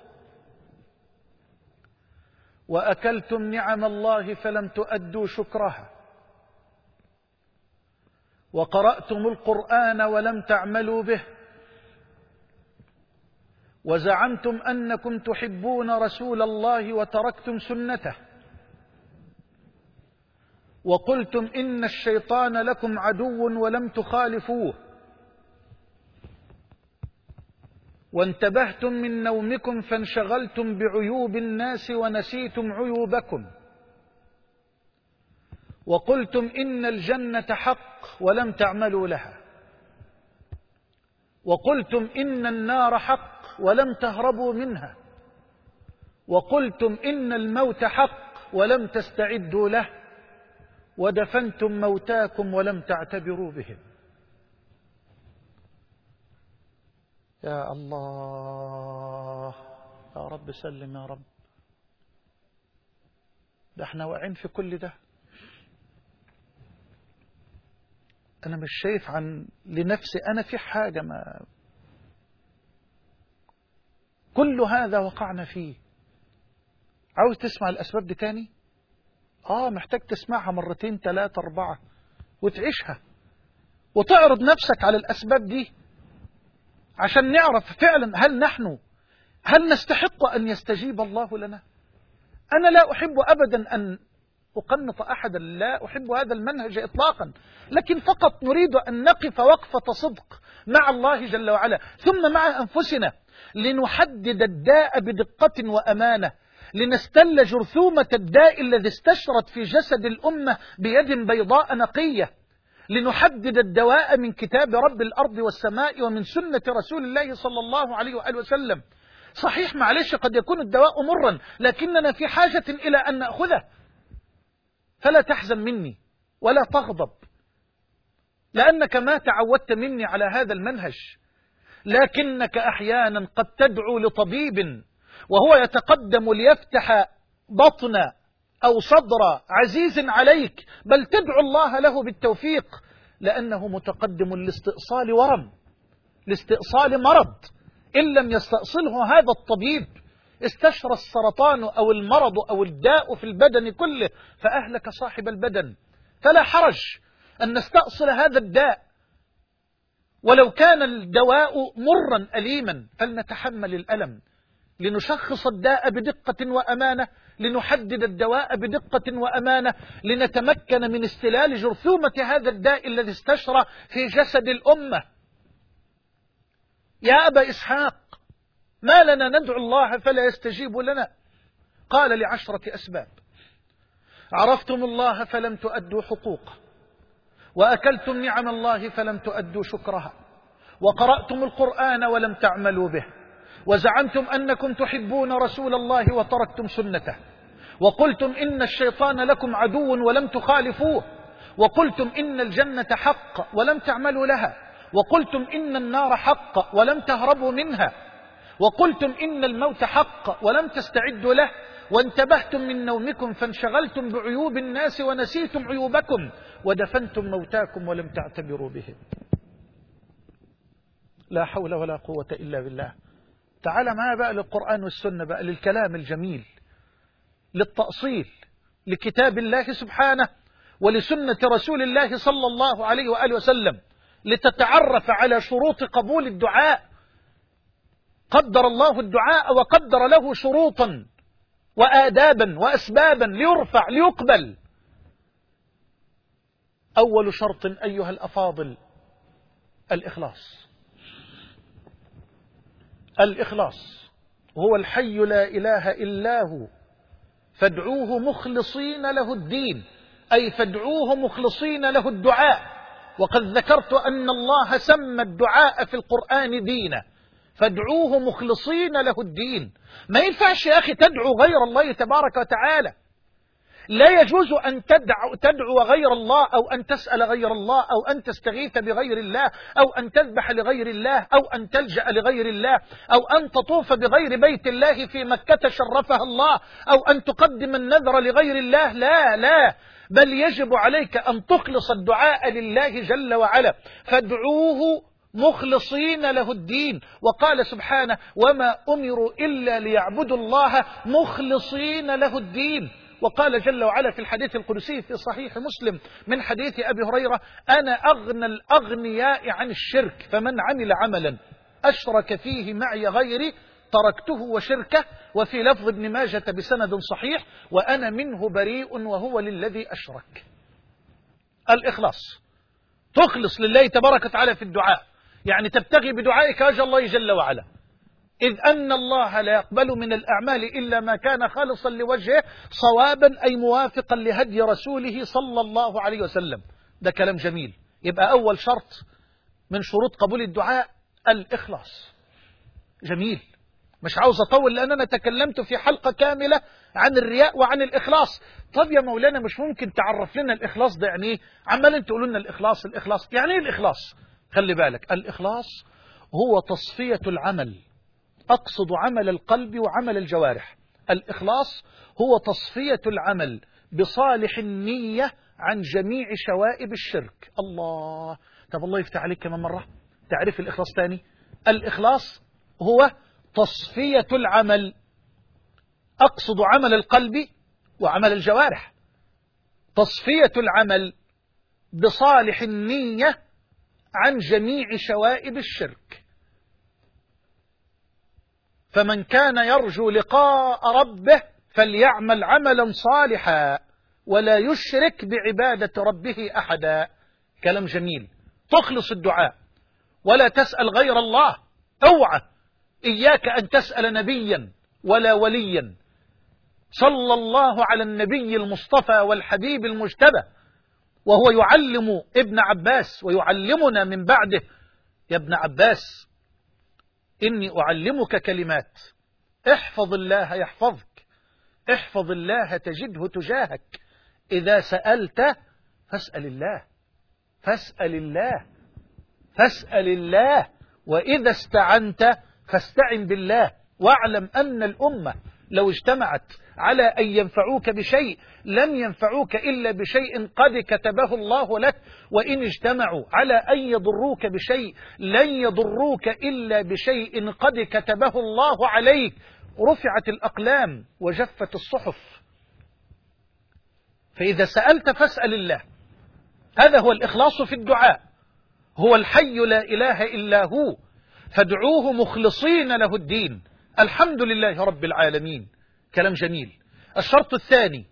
وأكلتم نعم الله فلم تؤدوا شكرها، وقرأتم القرآن ولم تعملوا به، وزعمتم أنكم تحبون رسول الله وتركتم سنته، وقلتم إن الشيطان لكم عدو ولم تخالفوه، وانتبهتم من نومكم فانشغلتم بعيوب الناس ونسيتم عيوبكم، وقلتم إن الجنة حق ولم تعملوا لها، وقلتم إن النار حق ولم تهربوا منها، وقلتم إن الموت حق ولم تستعدوا له، ودفنتم موتاكم ولم تعتبروا بهم. يا الله يا رب سلم يا رب. ده احنا واقعين في كل ده. أنا مش شايف عن لنفسي أنا في حاجة، ما كل هذا وقعنا فيه. عاوز تسمع الأسباب دي تاني؟ آه محتاج تسمعها مرتين ثلاثة أربعة وتعيشها وتعرض نفسك على الأسباب دي عشان نعرف فعلا هل نحن هل نستحق أن يستجيب الله لنا. أنا لا أحب أبدا أن أقنط أحدا، لا أحب هذا المنهج إطلاقا، لكن فقط نريد أن نقف وقفة صدق مع الله جل وعلا ثم مع أنفسنا لنحدد الداء بدقة وأمانة، لنستل جرثومة الداء الذي استشرت في جسد الأمة بيد بيضاء نقية، لنحدد الدواء من كتاب رب الأرض والسماء ومن سنة رسول الله صلى الله عليه وآله وسلم. صحيح معلش قد يكون الدواء مرا، لكننا في حاجة إلى أن نأخذه. فلا تحزن مني ولا تغضب، لأنك ما تعودت مني على هذا المنهج، لكنك أحيانا قد تدعو لطبيب وهو يتقدم ليفتح بطن أو صدر عزيز عليك، بل تدعو الله له بالتوفيق، لأنه متقدم لاستئصال ورم، لاستئصال مرض. إن لم يستأصله هذا الطبيب استشرى السرطان أو المرض أو الداء في البدن كله فأهلك صاحب البدن. فلا حرج أن نستأصل هذا الداء، ولو كان الدواء مرا أليما فلنتحمل الألم، لنشخص الداء بدقة وأمانة، لنحدد الدواء بدقة وأمانة، لنتمكن من استلال جرثومة هذا الداء الذي استشرى في جسد الأمة. يا أبا إسحاق، ما لنا ندعو الله فلا يستجيب لنا؟ قال: لعشرة أسباب. عرفتم الله فلم تؤدوا حقوقه، وأكلتم نعم الله فلم تؤدوا شكرها، وقرأتم القرآن ولم تعملوا به، وزعمتم أنكم تحبون رسول الله وتركتم سنته، وقلتم إن الشيطان لكم عدو ولم تخالفوه، وقلتم إن الجنة حق ولم تعملوا لها، وقلتم إن النار حق ولم تهربوا منها، وقلتم إن الموت حق ولم تستعدوا له، وانتبهتم من نومكم فانشغلتم بعيوب الناس ونسيتم عيوبكم، ودفنتم موتاكم ولم تعتبروا بهم. لا حول ولا قوة إلا بالله. تعال معنا بقى للقرآن والسنة، بقى للكلام الجميل، للتأصيل، لكتاب الله سبحانه ولسنة رسول الله صلى الله عليه وآله وسلم، لتتعرف على شروط قبول الدعاء. قدر الله الدعاء وقدر له شروطا وآدابا وأسبابا ليرفع ليقبل. أول شرط أيها الأفاضل الإخلاص. الإخلاص هو الحي لا إله إلا هو، فادعوه مخلصين له الدين، أي فادعوه مخلصين له الدعاء. وقد ذكرت أن الله سمى الدعاء في القرآن دينا، فادعوه مخلصين له الدين. ما ينفعش يا أخي تدعو غير الله تبارك وتعالى، لا يجوز أن تدعو, تدعو غير الله، أو أن تسأل غير الله، أو أن تستغيث بغير الله، أو أن تذبح لغير الله، أو أن تلجأ لغير الله، أو أن تطوف بغير بيت الله في مكة شرفها الله، أو أن تقدم النذر لغير الله. لا لا، بل يجب عليك أن تخلص الدعاء لله جل وعلا، فادعوه مخلصين له الدين. وقال سبحانه: وما أمروا إلا ليعبدوا الله مخلصين له الدين. وقال جل وعلا في الحديث القدسي في صحيح مسلم من حديث أبي هريرة: أنا أغنى الأغنياء عن الشرك، فمن عمل عملا أشرك فيه معي غيري تركته وشركه. وفي لفظ ابن ماجة بسند صحيح: وأنا منه بريء وهو للذي أشرك. الإخلاص، تخلص لله تبارك وتعالى في الدعاء، يعني تبتغي بدعائك وجه الله جل وعلا، إذ أن الله لا يقبل من الأعمال إلا ما كان خالصا لوجهه صوابا، أي موافقا لهدي رسوله صلى الله عليه وسلم. ده كلام جميل. يبقى أول شرط من شروط قبول الدعاء الإخلاص. جميل، مش عاوز أطول لأن أنا تكلمت في حلقة كاملة عن الرياء وعن الإخلاص. طب يا مولانا مش ممكن تعرف لنا الإخلاص ده يعني إيه؟ عمال تقولوا لنا الإخلاص الإخلاص، يعني إيه الإخلاص؟ خلي بالك، الإخلاص هو تصفية العمل، أقصد عمل القلب وعمل الجوارح. الإخلاص هو تصفية العمل بصالح النية عن جميع شوائب الشرك. الله، طب الله يفتح عليك كمان مرة، تعرف الإخلاص تاني؟ الإخلاص هو تصفية العمل، أقصد عمل القلب وعمل الجوارح، تصفية العمل بصالح النية عن جميع شوائب الشرك. فمن كان يرجو لقاء ربه فليعمل عملا صالحا ولا يشرك بعبادة ربه أحدا. كلام جميل. تخلص الدعاء ولا تسأل غير الله. اوعى، إياك أن تسأل نبيا ولا وليا. صلى الله على النبي المصطفى والحبيب المجتبى، وهو يعلم ابن عباس ويعلمنا من بعده: يا ابن عباس إني أعلمك كلمات، احفظ الله يحفظك، احفظ الله تجده تجاهك، إذا سألت فاسأل الله، فاسأل الله، فاسأل الله، وإذا استعنت فاستعن بالله. واعلم أن الأمة لو اجتمعت على أن ينفعوك بشيء لم ينفعوك إلا بشيء قد كتبه الله لك، وإن اجتمعوا على أن يضروك بشيء لن يضروك إلا بشيء قد كتبه الله عليك. رفعت الأقلام وجفت الصحف. فإذا سألت فاسأل الله، هذا هو الإخلاص في الدعاء. هو الحي لا إله إلا هو، فادعوه مخلصين له الدين، الحمد لله رب العالمين. كلام جميل. الشرط الثاني،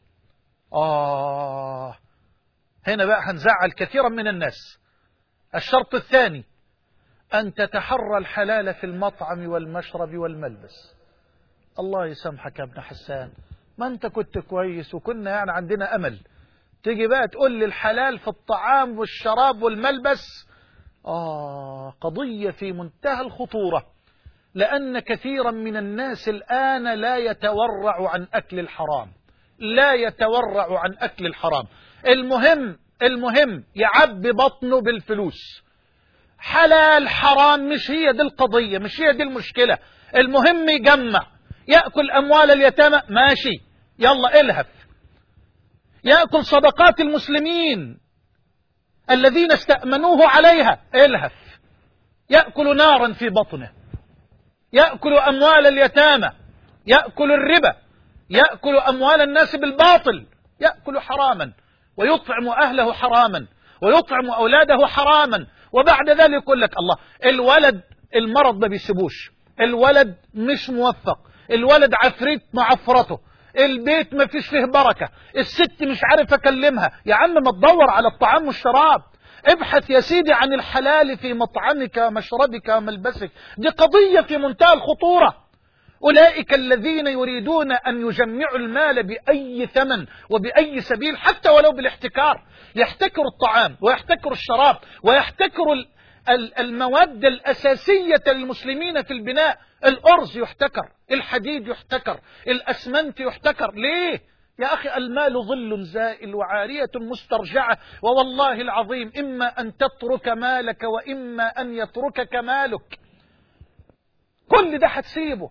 آه هنا بقى هنزعل كثيرا من الناس. الشرط الثاني أن تتحرى الحلال في المطعم والمشرب والملبس. الله يسامحك يا ابن حسان، ما أنت كنت كويس وكنا يعني عندنا أمل، تيجي بقى تقول لي الحلال في الطعام والشراب والملبس. آه قضية في منتهى الخطورة، لأن كثيرا من الناس الآن لا يتورع عن أكل الحرام، لا يتورع عن أكل الحرام. المهم المهم يعبي بطنه بالفلوس. حلال حرام مش هي دي القضية، مش هي دي المشكلة. المهم يجمع، يأكل أموال اليتامى، ماشي، يلا الهف. يأكل صدقات المسلمين الذين استأمنوه عليها، الهف. يأكل نارا في بطنه، يأكل أموال اليتامى، يأكل الربا، يأكل أموال الناس بالباطل، يأكل حراما ويطعم أهله حراما ويطعم أولاده حراما. وبعد ذلك يقول لك الله الولد المرض ما بيسيبوش، الولد مش موفق، الولد عفريت معفرته، البيت ما فيش فيه بركة، الست مش عارف أكلمها. يا عم ما تدور على الطعام والشراب، ابحث يا سيدي عن الحلال في مطعمك ومشربك وملبسك. دي قضية في منتهى الخطورة. أولئك الذين يريدون أن يجمعوا المال بأي ثمن وبأي سبيل، حتى ولو بالاحتكار. يحتكر الطعام ويحتكر الشراب ويحتكر المواد الأساسية للمسلمين في البناء. الأرز يحتكر، الحديد يحتكر، الأسمنت يحتكر. ليه؟ يا أخي المال ظل زائل وعارية مسترجعة، ووالله العظيم إما أن تترك مالك وإما أن يتركك مالك. كل ده هتسيبه،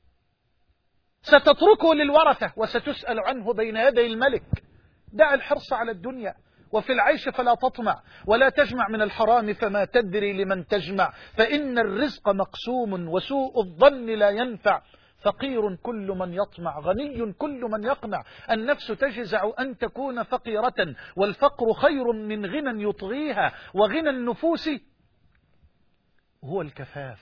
ستتركه للورثة وستسأل عنه بين يدي الملك. دع الحرص على الدنيا، وفي العيش فلا تطمع، ولا تجمع من الحرام فما تدري لمن تجمع، فإن الرزق مقسوم وسوء الظن لا ينفع. فقير كل من يطمع، غني كل من يقنع. النفس تجزع أن تكون فقيرة، والفقر خير من غنى يطغيها، وغنى النفوس هو الكفاف.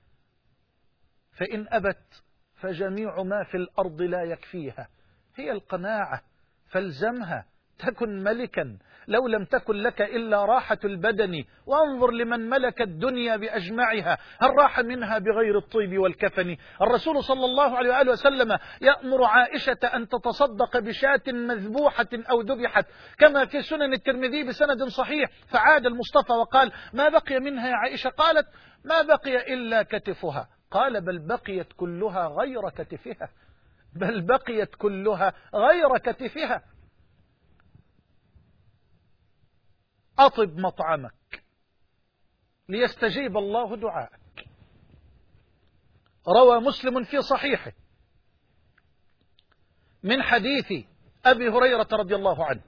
فإن أبت فجميع ما في الأرض لا يكفيها. هي القناعة، فالزمها تكن ملكا لو لم تكن لك إلا راحة البدن. وانظر لمن ملك الدنيا بأجمعها، هل راح منها بغير الطيب والكفن؟ الرسول صلى الله عليه وآله وسلم يأمر عائشة أن تتصدق بشاة مذبوحة أو ذبحت، كما في سنن الترمذي بسند صحيح. فعاد المصطفى وقال: ما بقي منها يا عائشة؟ قالت: ما بقي إلا كتفها. قال: بل بقيت كلها غير كتفها، بل بقيت كلها غير كتفها. أطب مطعمك ليستجيب الله دعاءك. روى مسلم في صحيحه من حديث أبي هريرة رضي الله عنه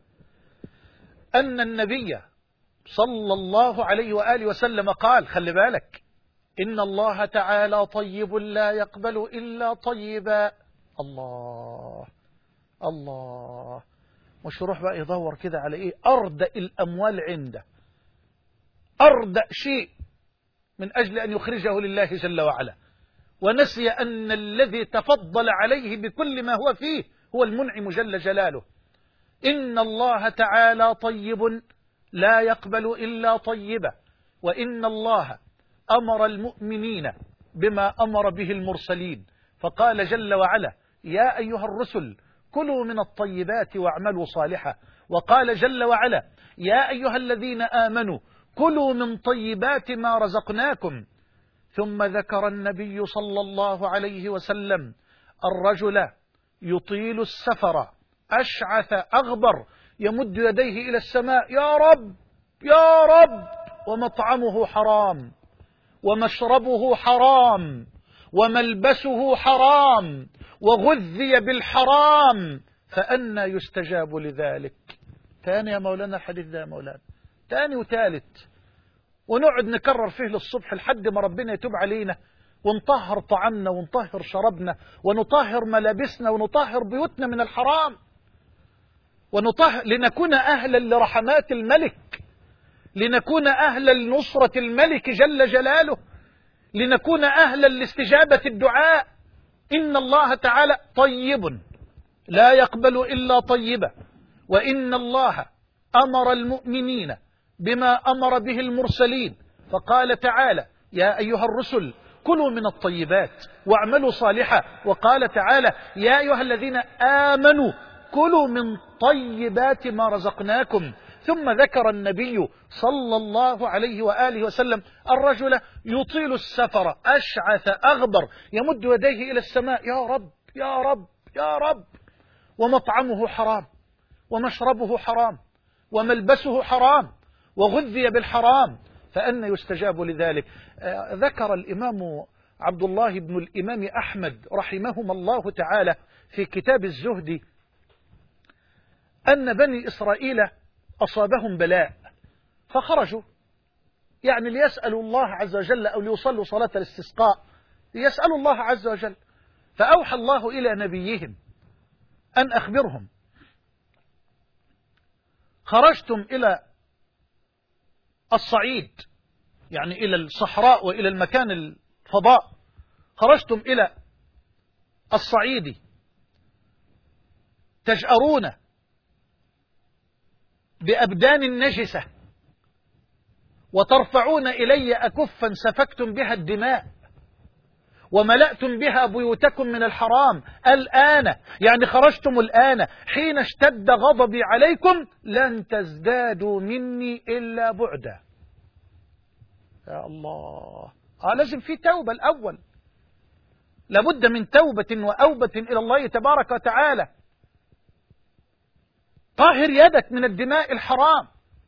أن النبي صلى الله عليه وآله وسلم قال، خلي بالك، إن الله تعالى طيب لا يقبل إلا طيبا. الله الله، مش يروح بقى يدور كده على إيه؟ أردأ الأموال عنده، أردأ شيء من أجل أن يخرجه لله جل وعلا، ونسي أن الذي تفضل عليه بكل ما هو فيه هو المنعم جل جلاله. إن الله تعالى طيب لا يقبل إلا طيبا، وإن الله أمر المؤمنين بما أمر به المرسلين، فقال جل وعلا: يا أيها الرسل كلوا من الطيبات واعملوا صالحا. وقال جل وعلا: يا أيها الذين آمنوا كلوا من طيبات ما رزقناكم. ثم ذكر النبي صلى الله عليه وسلم الرجل يطيل السفر أشعث أغبر يمد يديه إلى السماء: يا رب يا رب، ومطعمه حرام ومشربه حرام وملبسه حرام وغذي بالحرام، فأنى يستجاب لذلك؟ تاني يا مولانا الحديث ده يا مولانا، تاني وتالت، ونقعد نكرر فيه للصبح لحد ما ربنا يتوب علينا ونطهر طعامنا ونطهر شربنا ونطهر ملابسنا ونطهر بيوتنا من الحرام، ونطهر لنكون أهلا لرحمات الملك، لنكون أهلا لنصرة الملك جل جلاله، لنكون أهلا لاستجابة الدعاء. إن الله تعالى طيب لا يقبل إلا طيبا، وإن الله أمر المؤمنين بما أمر به المرسلين، فقال تعالى: يا أيها الرسل كلوا من الطيبات واعملوا صالحا، وقال تعالى: يا أيها الذين آمنوا كلوا من طيبات ما رزقناكم. ثم ذكر النبي صلى الله عليه وآله وسلم الرجل يطيل السفر أشعث أغبر يمد يديه إلى السماء: يا رب يا رب يا رب، ومطعمه حرام ومشربه حرام وملبسه حرام وغذي بالحرام، فأنى يستجاب لذلك؟ آه ذكر الإمام عبد الله بن الإمام أحمد رحمهما الله تعالى في كتاب الزهد أن بني إسرائيل أصابهم بلاء فخرجوا يعني ليسألوا الله عز وجل أو ليصلوا صلاة الاستسقاء، ليسألوا الله عز وجل، فأوحى الله إلى نبيهم أن أخبرهم: خرجتم إلى الصعيد، يعني إلى الصحراء وإلى المكان الفضاء، خرجتم إلى الصعيد تجأرون بأبدان نجسة وترفعون إلي أكفا سفكتم بها الدماء وملأتم بها بيوتكم من الحرام، الآن يعني خرجتم الآن حين اشتد غضبي عليكم لن تزدادوا مني إلا بعدا. يا الله، آه لازم في توبة الأول، لابد من توبة وأوبة إلى الله تبارك وتعالى. طهر يدك من الدماء الحرام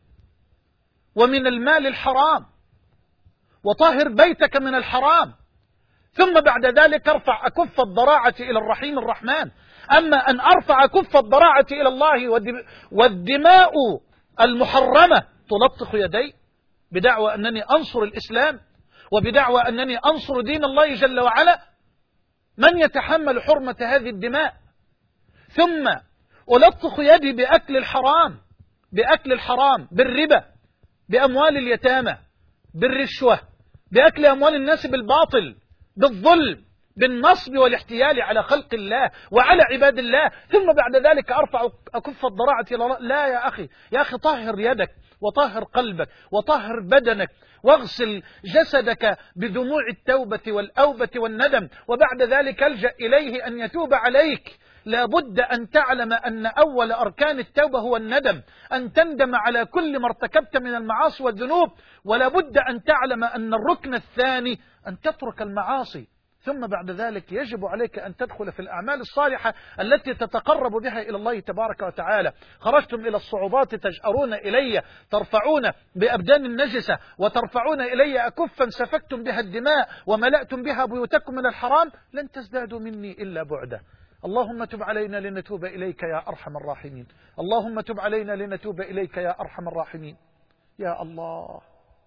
ومن المال الحرام، وطهر بيتك من الحرام، ثم بعد ذلك ارفع أكف الضراعة إلى الرحيم الرحمن. أما أن أرفع أكف الضراعة إلى الله والدماء المحرمة تلطخ يدي بدعوى أنني أنصر الإسلام وبدعوى أنني أنصر دين الله جل وعلا، من يتحمل حرمة هذه الدماء؟ ثم ألطخ يدي بأكل الحرام، بأكل الحرام، بالربا، بأموال اليتامى، بالرشوة، بأكل أموال الناس بالباطل، بالظلم، بالنصب والاحتيال على خلق الله وعلى عباد الله، ثم بعد ذلك أرفع أكف الضراعة إلى الله. لا يا أخي، يا أخي طهر يدك وطهر قلبك وطهر بدنك واغسل جسدك بدموع التوبة والأوبة والندم، وبعد ذلك الجأ إليه أن يتوب عليك. لا بد أن تعلم أن أول أركان التوبة هو الندم، أن تندم على كل ما ارتكبت من المعاصي والذنوب، ولا بد أن تعلم أن الركن الثاني أن تترك المعاصي، ثم بعد ذلك يجب عليك أن تدخل في الأعمال الصالحة التي تتقرب بها إلى الله تبارك وتعالى. خرجتم إلى الصعوبات تجأرون إلي، ترفعون بأبدان النجسة وترفعون إلي أكفا سفكتم بها الدماء وملأتم بها بيوتكم من الحرام، لن تزدادوا مني إلا بعدا. اللهم تب علينا لنتوب إليك يا أرحم الراحمين، اللهم تب علينا لنتوب إليك يا أرحم الراحمين. يا الله،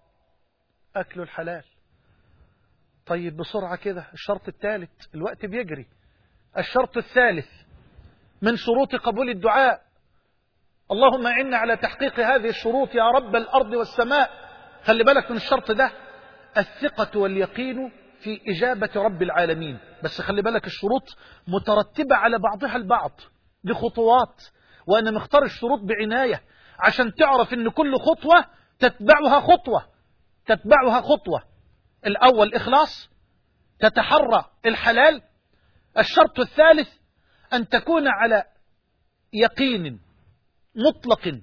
أكل الحلال. طيب بسرعة كده، الشرط الثالث، الوقت بيجري. الشرط الثالث من شروط قبول الدعاء، اللهم إنا على تحقيق هذه الشروط يا رب الأرض والسماء. خلي بالك من الشرط ده، الثقة واليقين في إجابة رب العالمين. بس خلي بالك الشروط مترتبة على بعضها البعض بخطوات، وأنا مختار الشروط بعناية عشان تعرف أن كل خطوة تتبعها خطوة تتبعها خطوة. الأول إخلاص، تتحرى الحلال. الشرط الثالث أن تكون على يقين مطلق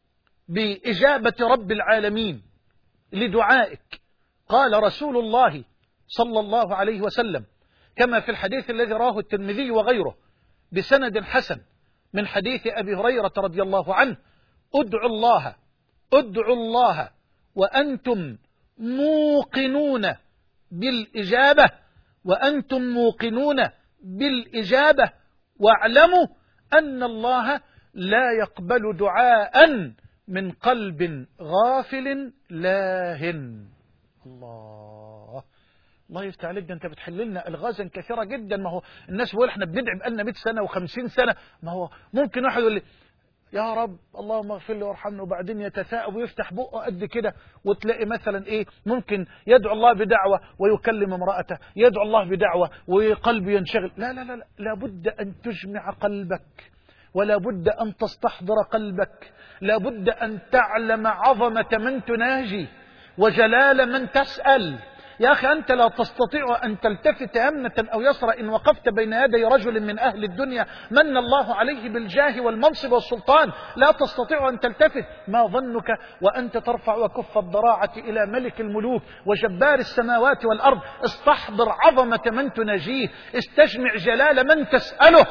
بإجابة رب العالمين لدعائك. قال رسول الله صلى الله عليه وسلم كما في الحديث الذي رواه الترمذي وغيره بسند حسن: من حديث أبي هريرة رضي الله عنه: ادعوا الله ادعوا الله وأنتم موقنون بالإجابة وأنتم موقنون بالإجابة واعلموا أن الله لا يقبل دعاء من قلب غافل لاهٍ. الله الله يفتح عليك، ده انت بتحل لنا الغازا كثيرة جدا. ما هو الناس بيقول احنا بندعي بقالنا مئة سنة وخمسين سنة. ما هو ممكن واحد يقول لي يا رب اللهم اغفر لي وارحمني، وبعدين يتثاءب ويفتح بقه قد كده، وتلاقي مثلا ايه ممكن يدعو الله بدعوة ويكلم امرأته، يدعو الله بدعوة وقلبه ينشغل. لا لا لا لا لابد أن تجمع قلبك، ولا بد أن تستحضر قلبك، لا بد أن تعلم عظمة من تناجي وجلال من تسأل. يا أخي أنت لا تستطيع أن تلتفت يمنة أو يسرى إن وقفت بين يدي رجل من أهل الدنيا من الله عليه بالجاه والمنصب والسلطان، لا تستطيع أن تلتفت. ما ظنك وأنت ترفع كف الضراعة إلى ملك الملوك وجبار السماوات والأرض؟ استحضر عظمة من تناجيه، استجمع جلال من تسأله،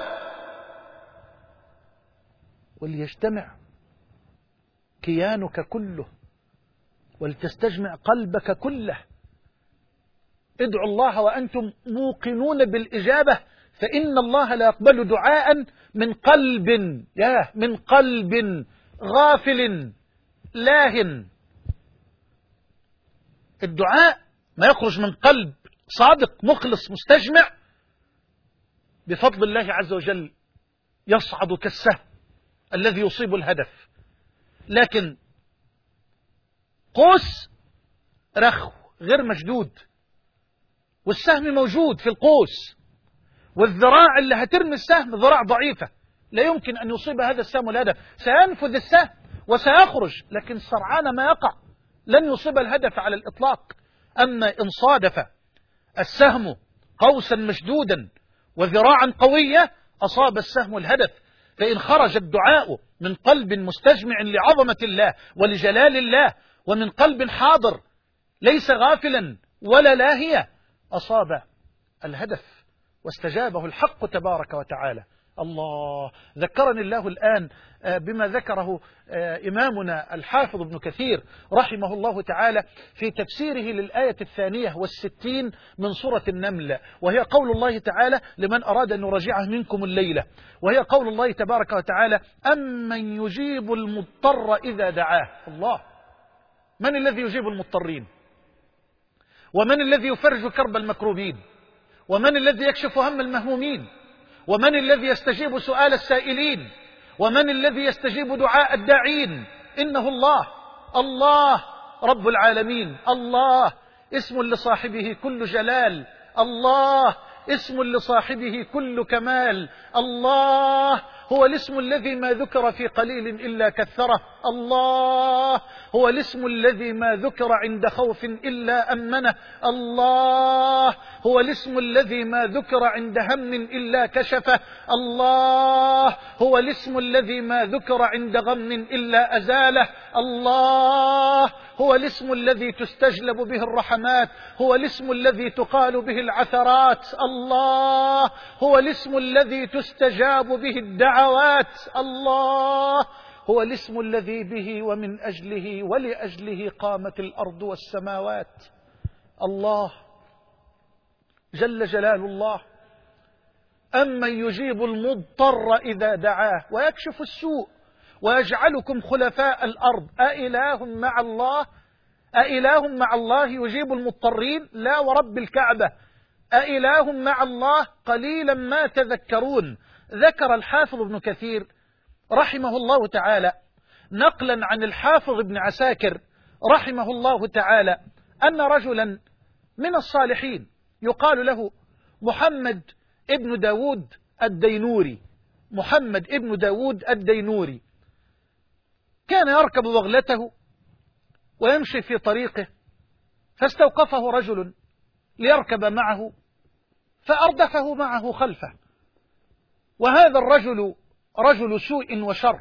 وليجتمع كيانك كله ولتستجمع قلبك كله. ادعوا الله وأنتم موقنون بالإجابة، فإن الله لا يقبل دعاء من قلب يا من قلب غافل لاهٍ. الدعاء ما يخرج من قلب صادق مخلص مستجمع بفضل الله عز وجل يصعد كالسهم الذي يصيب الهدف. لكن قوس رخو غير مشدود، والسهم موجود في القوس، والذراع اللي هترمي السهم ذراع ضعيفة، لا يمكن أن يصيب هذا السهم الهدف. سينفذ السهم وسيخرج، لكن سرعان ما يقع لن يصيب الهدف على الإطلاق. أما إن صادف السهم قوسا مشدودا وذراعا قوية أصاب السهم الهدف. فإن خرج الدعاء من قلب مستجمع لعظمة الله ولجلال الله، ومن قلب حاضر ليس غافلا ولا لاهيا، أصاب الهدف واستجابه الحق تبارك وتعالى. الله ذكرني الله الآن بما ذكره إمامنا الحافظ ابن كثير رحمه الله تعالى في تفسيره للآية الثانية والستين من سورة النمل، وهي قول الله تعالى لمن أراد أن يراجعه منكم الليلة، وهي قول الله تبارك وتعالى: أمن يجيب المضطر إذا دعاه. الله، من الذي يجيب المضطرين؟ ومن الذي يفرج كرب المكروبين؟ ومن الذي يكشف هم المهمومين؟ ومن الذي يستجيب سؤال السائلين؟ ومن الذي يستجيب دعاء الداعين؟ إنه الله. الله رب العالمين. الله اسم لصاحبه كل جلال، الله اسم لصاحبه كل كمال. الله هو الاسم الذي ما ذكر في قليل إلا كثره. الله هو الاسم الذي ما ذكر عند خوف إلا أمنه. الله هو الاسم الذي ما ذكر عند هم إلا كشفه. الله هو الاسم الذي ما ذكر عند غم إلا أزاله. الله هو الاسم الذي تستجلب به الرحمات، هو الاسم الذي تقال به العثرات. الله هو الاسم الذي تستجاب به الدعوات. الله هو الاسم الذي به ومن أجله ولأجله قامت الأرض والسماوات. الله جل جلال الله. أمن يجيب المضطر إذا دعاه ويكشف السوء ويجعلكم خلفاء الأرض أإله مع الله؟ أإله مع الله يجيب المضطرين؟ لا ورب الكعبة. أإله مع الله؟ قليلا ما تذكرون. ذكر الحافظ ابن كثير رحمه الله تعالى نقلا عن الحافظ ابن عساكر رحمه الله تعالى أن رجلا من الصالحين يقال له محمد ابن داود الدينوري، محمد ابن داود الدينوري، كان يركب بغلته ويمشي في طريقه، فاستوقفه رجل ليركب معه فأردفه معه خلفه، وهذا الرجل رجل سوء وشر،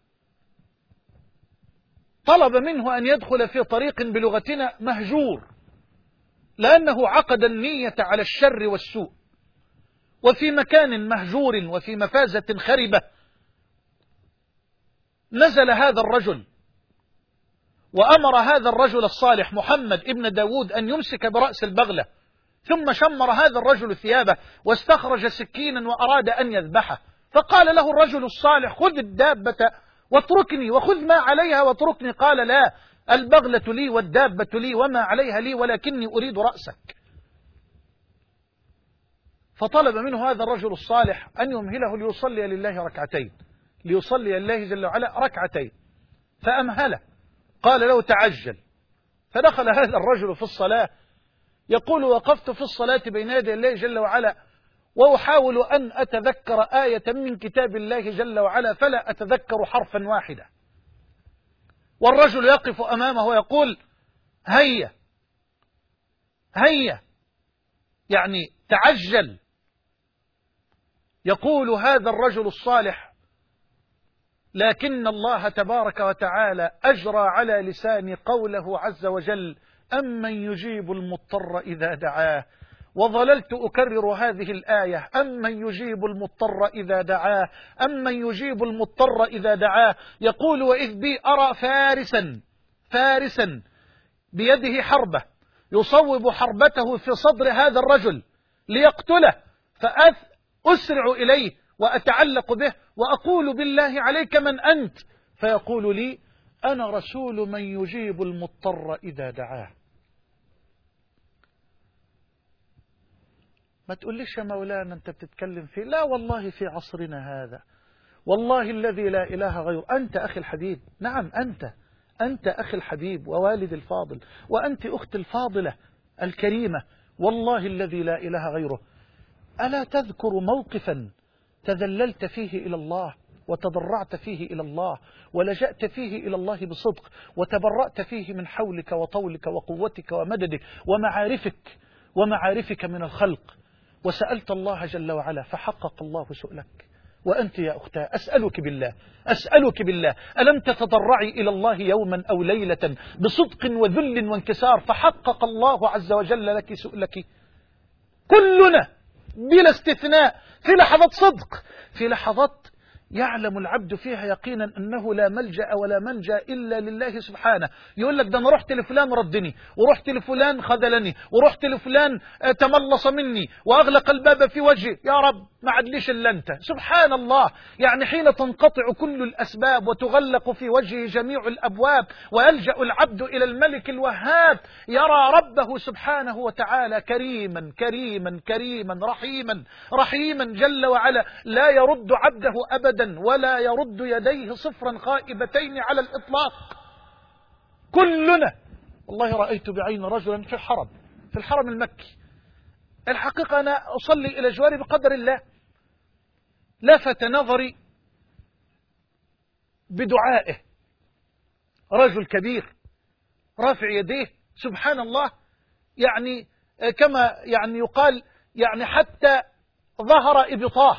طلب منه أن يدخل في طريق بلغتنا مهجور، لأنه عقد النية على الشر والسوء، وفي مكان مهجور وفي مفازة خربة نزل هذا الرجل وأمر هذا الرجل الصالح محمد ابن داود أن يمسك برأس البغلة، ثم شمر هذا الرجل ثيابه واستخرج سكينا وأراد أن يذبحه، فقال له الرجل الصالح: خذ الدابة واتركني، وخذ ما عليها واتركني. قال: لا، البغلة لي والدابة لي وما عليها لي، ولكني أريد رأسك. فطلب منه هذا الرجل الصالح أن يمهله ليصلي لله ركعتين، ليصلي لله جل وعلا ركعتين، فأمهله. قال له: تعجل. فدخل هذا الرجل في الصلاة يقول: وقفت في الصلاة بين يدي الله جل وعلا وأحاول أن أتذكر آية من كتاب الله جل وعلا فلا أتذكر حرفا واحدا، والرجل يقف أمامه ويقول: هيا هيا، يعني تعجل. يقول هذا الرجل الصالح: لكن الله تبارك وتعالى أجرى على لساني قوله عز وجل: أمن يجيب المضطر إذا دعاه. وظللت أكرر هذه الآية: أمن يجيب المضطر إذا دعاه، أمن يجيب المضطر إذا دعاه. يقول: وإذ بي أرى فارسا فارسا بيده حربة يصوب حربته في صدر هذا الرجل ليقتله، فأسرع إليه وأتعلق به وأقول: بالله عليك من أنت؟ فيقول لي: أنا رسول من يجيب المضطر إذا دعاه. ما تقوليش يا مولانا أنت بتتكلم فيه، لا والله في عصرنا هذا والله الذي لا إله غيره. أنت أخي الحبيب، نعم أنت أنت أخي الحبيب ووالد الفاضل، وأنت أخت الفاضلة الكريمة، والله الذي لا إله غيره. ألا تذكر موقفا تذللت فيه إلى الله وتضرعت فيه إلى الله ولجأت فيه إلى الله بصدق وتبرأت فيه من حولك وطولك وقوتك ومددك ومعارفك ومعارفك من الخلق، وسألت الله جل وعلا فحقق الله سؤلك؟ وأنت يا أختاه أسألك بالله أسألك بالله ألم تتضرعي إلى الله يوما أو ليلة بصدق وذل وانكسار فحقق الله عز وجل لك سؤلك؟ كلنا بلا استثناء في لحظات صدق، في لحظات يعلم العبد فيها يقينا أنه لا ملجأ ولا منجا إلا لله سبحانه. يقول لك: ده أنا رحت لفلان ردني، ورحت لفلان خذلني، ورحت لفلان تملص مني وأغلق الباب في وجهي، يا رب ما عدليش إلا أنت. سبحان الله، يعني حين تنقطع كل الأسباب وتغلق في وجهه جميع الأبواب ويلجأ العبد إلى الملك الوهاب يرى ربه سبحانه وتعالى كريما كريما كريما رحيما رحيما جل وعلا، لا يرد عبده أبدا ولا يرد يديه صفرا خائبتين على الإطلاق. كلنا والله رأيت بعين رجلا في الحرم في الحرم المكي، الحقيقة أنا أصلي إلى جواري بقدر الله، لفت نظري بدعائه، رجل كبير رافع يديه سبحان الله، يعني كما يعني يقال يعني حتى ظهر إبطاه،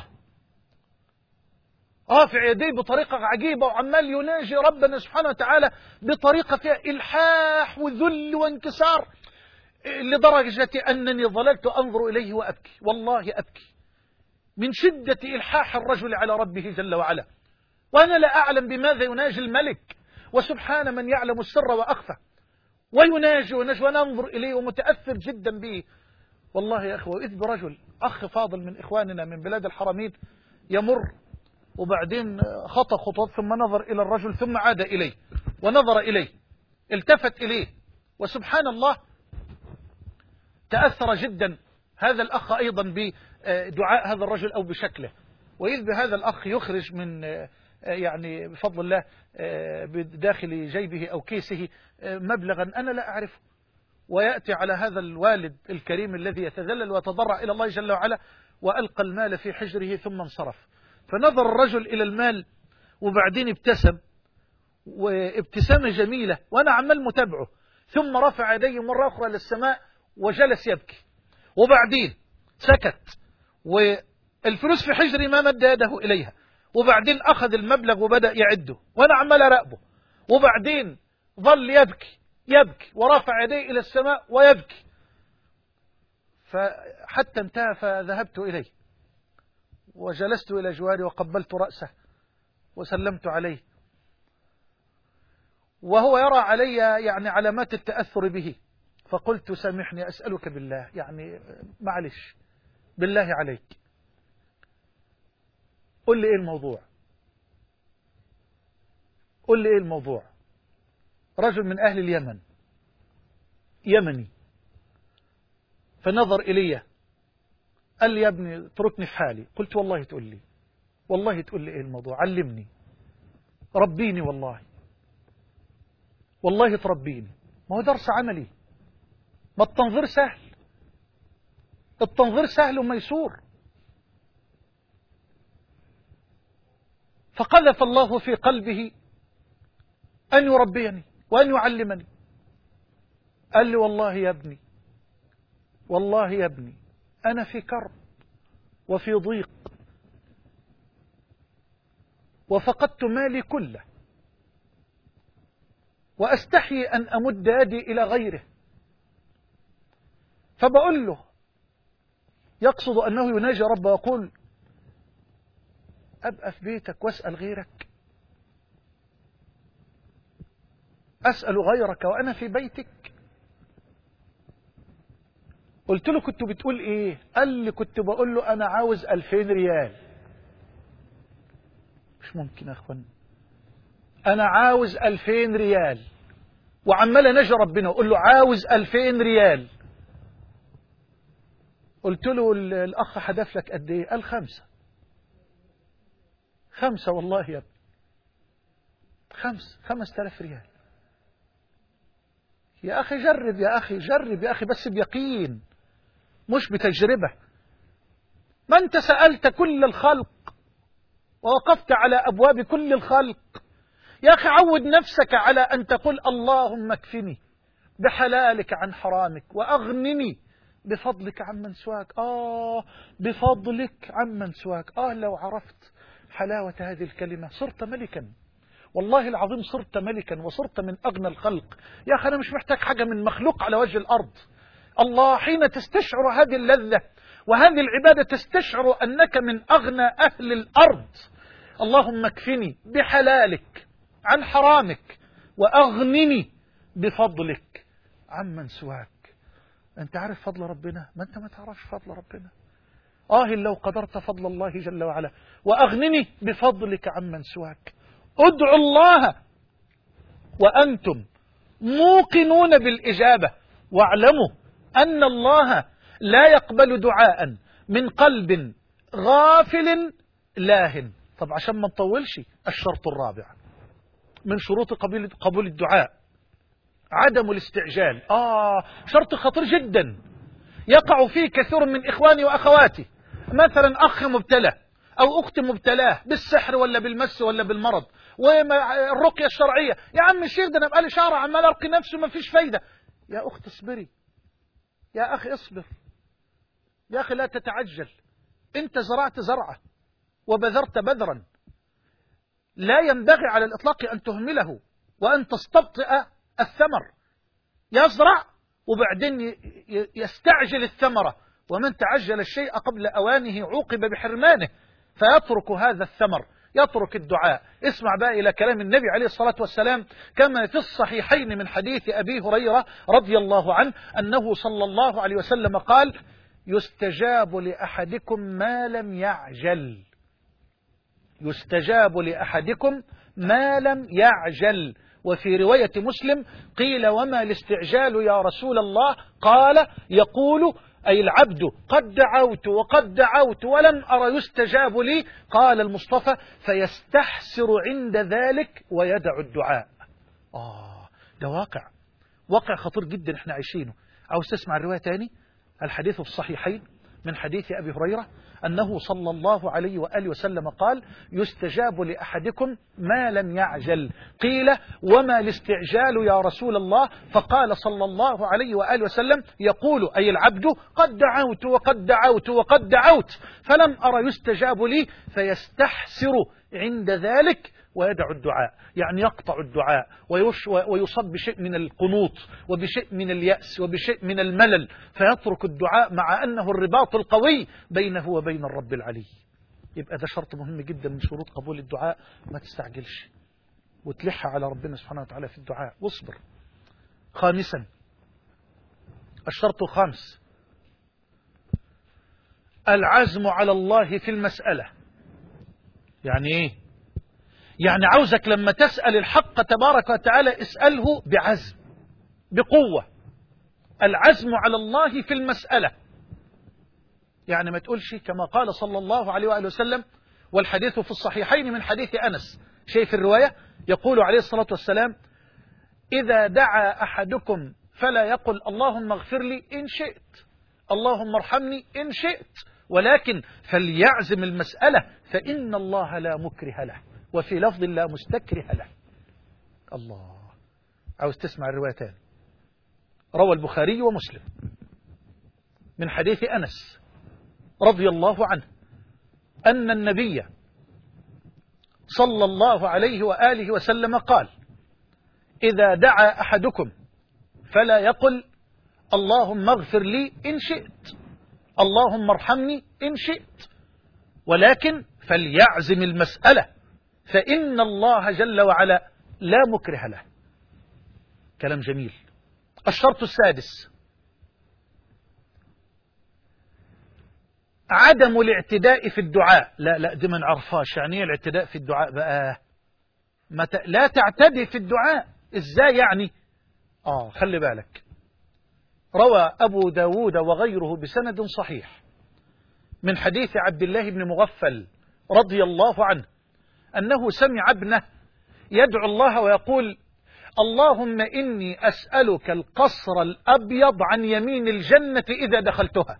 رافع يديه بطريقة عجيبة وعمال يناجي ربنا سبحانه وتعالى بطريقة فيها إلحاح وذل وانكسار، لدرجة أنني ظللت أنظر إليه وأبكي، والله أبكي من شدة إلحاح الرجل على ربه جل وعلا، وأنا لا أعلم بماذا يناجي الملك، وسبحان من يعلم السر وأخفى، ويناجي ونجي وأنا أنظر إليه ومتأثر جدا به. والله يا أخوة، إذ برجل أخ فاضل من إخواننا من بلاد الحرمين يمر، وبعدين خطى خطوات ثم نظر إلى الرجل ثم عاد إليه ونظر إليه، التفت إليه، وسبحان الله تأثر جدا هذا الأخ أيضا بدعاء هذا الرجل أو بشكله، وإذ بهذا الأخ يخرج من يعني بفضل الله بداخل جيبه أو كيسه مبلغا أنا لا أعرفه، ويأتي على هذا الوالد الكريم الذي يتذلل ويتضرع إلى الله جل وعلا وألقى المال في حجره ثم انصرف. فنظر الرجل إلى المال وبعدين ابتسم وابتسامة جميلة وأنا عمال متابعه، ثم رفع يديه مرة أخرى للسماء وجلس يبكي، وبعدين سكت والفلوس في حجري ما مد يده إليها، وبعدين أخذ المبلغ وبدأ يعده وأنا عمال أراقبه، وبعدين ظل يبكي يبكي ورفع يديه إلى السماء ويبكي، فحتى انتهى فذهبت إليه وجلست إلى جواري وقبلت رأسه وسلمت عليه وهو يرى علي يعني علامات التأثر به، فقلت سامحني أسألك بالله، يعني معلش بالله عليك قل لي إيه الموضوع، قل لي إيه الموضوع. رجل من أهل اليمن، يمني، فنظر إلي قال لي يا ابني اتركني في حالي. قلت والله تقول لي، والله تقول لي إيه الموضوع، علمني ربيني، والله والله تربيني. ما هو درس عملي، ما التنظير سهل، التنظير سهل وميسور. فقذف الله في قلبه أن يربيني وأن يعلمني. قال لي والله يا ابني، والله يا ابني أنا في كرب وفي ضيق وفقدت مالي كله، وأستحي أن أمد يدي إلى غيره. فبقول له، يقصد أنه يناجي ربه ويقول أبقى في بيتك وأسأل غيرك، أسأل غيرك وأنا في بيتك. قلت له كنت بتقول إيه؟ قال لي كنت بقول له أنا عاوز ألفين ريال. مش ممكن يا أخوان، أنا عاوز ألفين ريال، وعمال نجي ربنا وقول له عاوز ألفين ريال. قلت له الأخ حدف لك قد إيه؟ قال خمسة. خمسة والله يا ابني، خمس خمس تلاف ريال. يا أخي جرب، يا أخي جرب، يا أخي بس بيقين مش بتجربة. ما أنت سألت كل الخلق ووقفت على أبواب كل الخلق. يا أخي عود نفسك على أن تقول اللهم اكفني بحلالك عن حرامك وأغنني بفضلك عمن سواك. آه بفضلك عمن سواك. آه لو عرفت حلاوة هذه الكلمة صرت ملكا، والله العظيم صرت ملكا وصرت من أغنى الخلق. يا أخي أنا مش محتاج حاجة من مخلوق على وجه الأرض. الله حين تستشعر هذه اللذة وهذه العبادة تستشعر أنك من أغنى أهل الأرض. اللهم اكفني بحلالك عن حرامك وأغنني بفضلك عمن سواك. أنت عارف فضل ربنا؟ ما أنت ما تعرفش فضل ربنا. آه لو قدرت فضل الله جل وعلا. وأغنني بفضلك عمن سواك. ادعوا الله وأنتم موقنون بالإجابة، واعلموا أن الله لا يقبل دعاء من قلب غافل لاهٍ. طب عشان ما نطولش، الشرط الرابع من شروط قبول الدعاء عدم الاستعجال. آه شرط خطير جدا يقع فيه كثير من إخواني وأخواتي. مثلا أخ مبتلى أو أخت مبتلاه بالسحر ولا بالمس ولا بالمرض، والرقية الشرعية. يا عم الشيخ ده أنا بقالي شهر عمال أرقي نفسي وما فيش فايدة. يا أخت اصبري، يا أخي اصبر، يا أخي لا تتعجل. أنت زرعت زرعة وبذرت بذرا، لا ينبغي على الإطلاق أن تهمله وأن تستبطئ الثمر. يزرع وبعدين يستعجل الثمرة، ومن تعجل الشيء قبل أوانه عوقب بحرمانه، فيترك هذا الثمر، يترك الدعاء. اسمع بقى إلى كلام النبي عليه الصلاة والسلام كما في الصحيحين من حديث أبي هريرة رضي الله عنه أنه صلى الله عليه وسلم قال: يستجاب لأحدكم ما لم يعجل. يستجاب لأحدكم ما لم يعجل. وفي رواية مسلم قيل: وما الاستعجال يا رسول الله؟ قال: يقول أي العبد قد دعوت وقد دعوت ولم أرى يستجاب لي. قال المصطفى: فيستحسر عند ذلك ويدع الدعاء. آه ده واقع، واقع خطير جدا احنا عايشينه. عاوز تسمع الرواية تاني؟ الحديث في الصحيحين من حديث أبي هريرة أنه صلى الله عليه وآله وسلم قال: يستجاب لأحدكم ما لم يعجل. قيل: وما الاستعجال يا رسول الله؟ فقال صلى الله عليه وآله وسلم: يقول أي العبد قد دعوت وقد دعوت وقد دعوت فلم أرى يستجاب لي، فيستحسر عند ذلك ويدع الدعاء. يعني يقطع الدعاء ويصاب بشيء من القنوط وبشيء من اليأس وبشيء من الملل، فيترك الدعاء مع أنه الرباط القوي بينه وبين الرب العلي. يبقى ده شرط مهم جدا من شروط قبول الدعاء. ما تستعجلش، وتلحها على ربنا سبحانه وتعالى في الدعاء واصبر. خامسا، الشرط الخامس، العزم على الله في المسألة. يعني ايه؟ يعني عاوزك لما تسأل الحق تبارك وتعالى اسأله بعزم بقوة. العزم على الله في المسألة، يعني ما تقولش كما قال صلى الله عليه وآله وسلم، والحديث في الصحيحين من حديث أنس شيء في الرواية، يقول عليه الصلاة والسلام: إذا دعا أحدكم فلا يقل اللهم اغفر لي إن شئت، اللهم ارحمني إن شئت، ولكن فليعزم المسألة فإن الله لا مكره له، وفي لفظ لا مستكره له. الله، عاوز تسمع الروايتان؟ روى البخاري ومسلم من حديث أنس رضي الله عنه أن النبي صلى الله عليه وآله وسلم قال: إذا دعا أحدكم فلا يقل اللهم اغفر لي إن شئت، اللهم ارحمني إن شئت، ولكن فليعزم المسألة فإن الله جل وعلا لا مكره له. كلام جميل. الشرط السادس، عدم الاعتداء في الدعاء. لا لا دي ما نعرفهاش، يعني ايه الاعتداء في الدعاء بقى؟ مت... لا تعتدي في الدعاء. ازاي يعني؟ اه خلي بالك، روى أبو داود وغيره بسند صحيح من حديث عبد الله بن مغفل رضي الله عنه أنه سمع ابنه يدعو الله ويقول: اللهم إني أسألك القصر الأبيض عن يمين الجنة إذا دخلتها.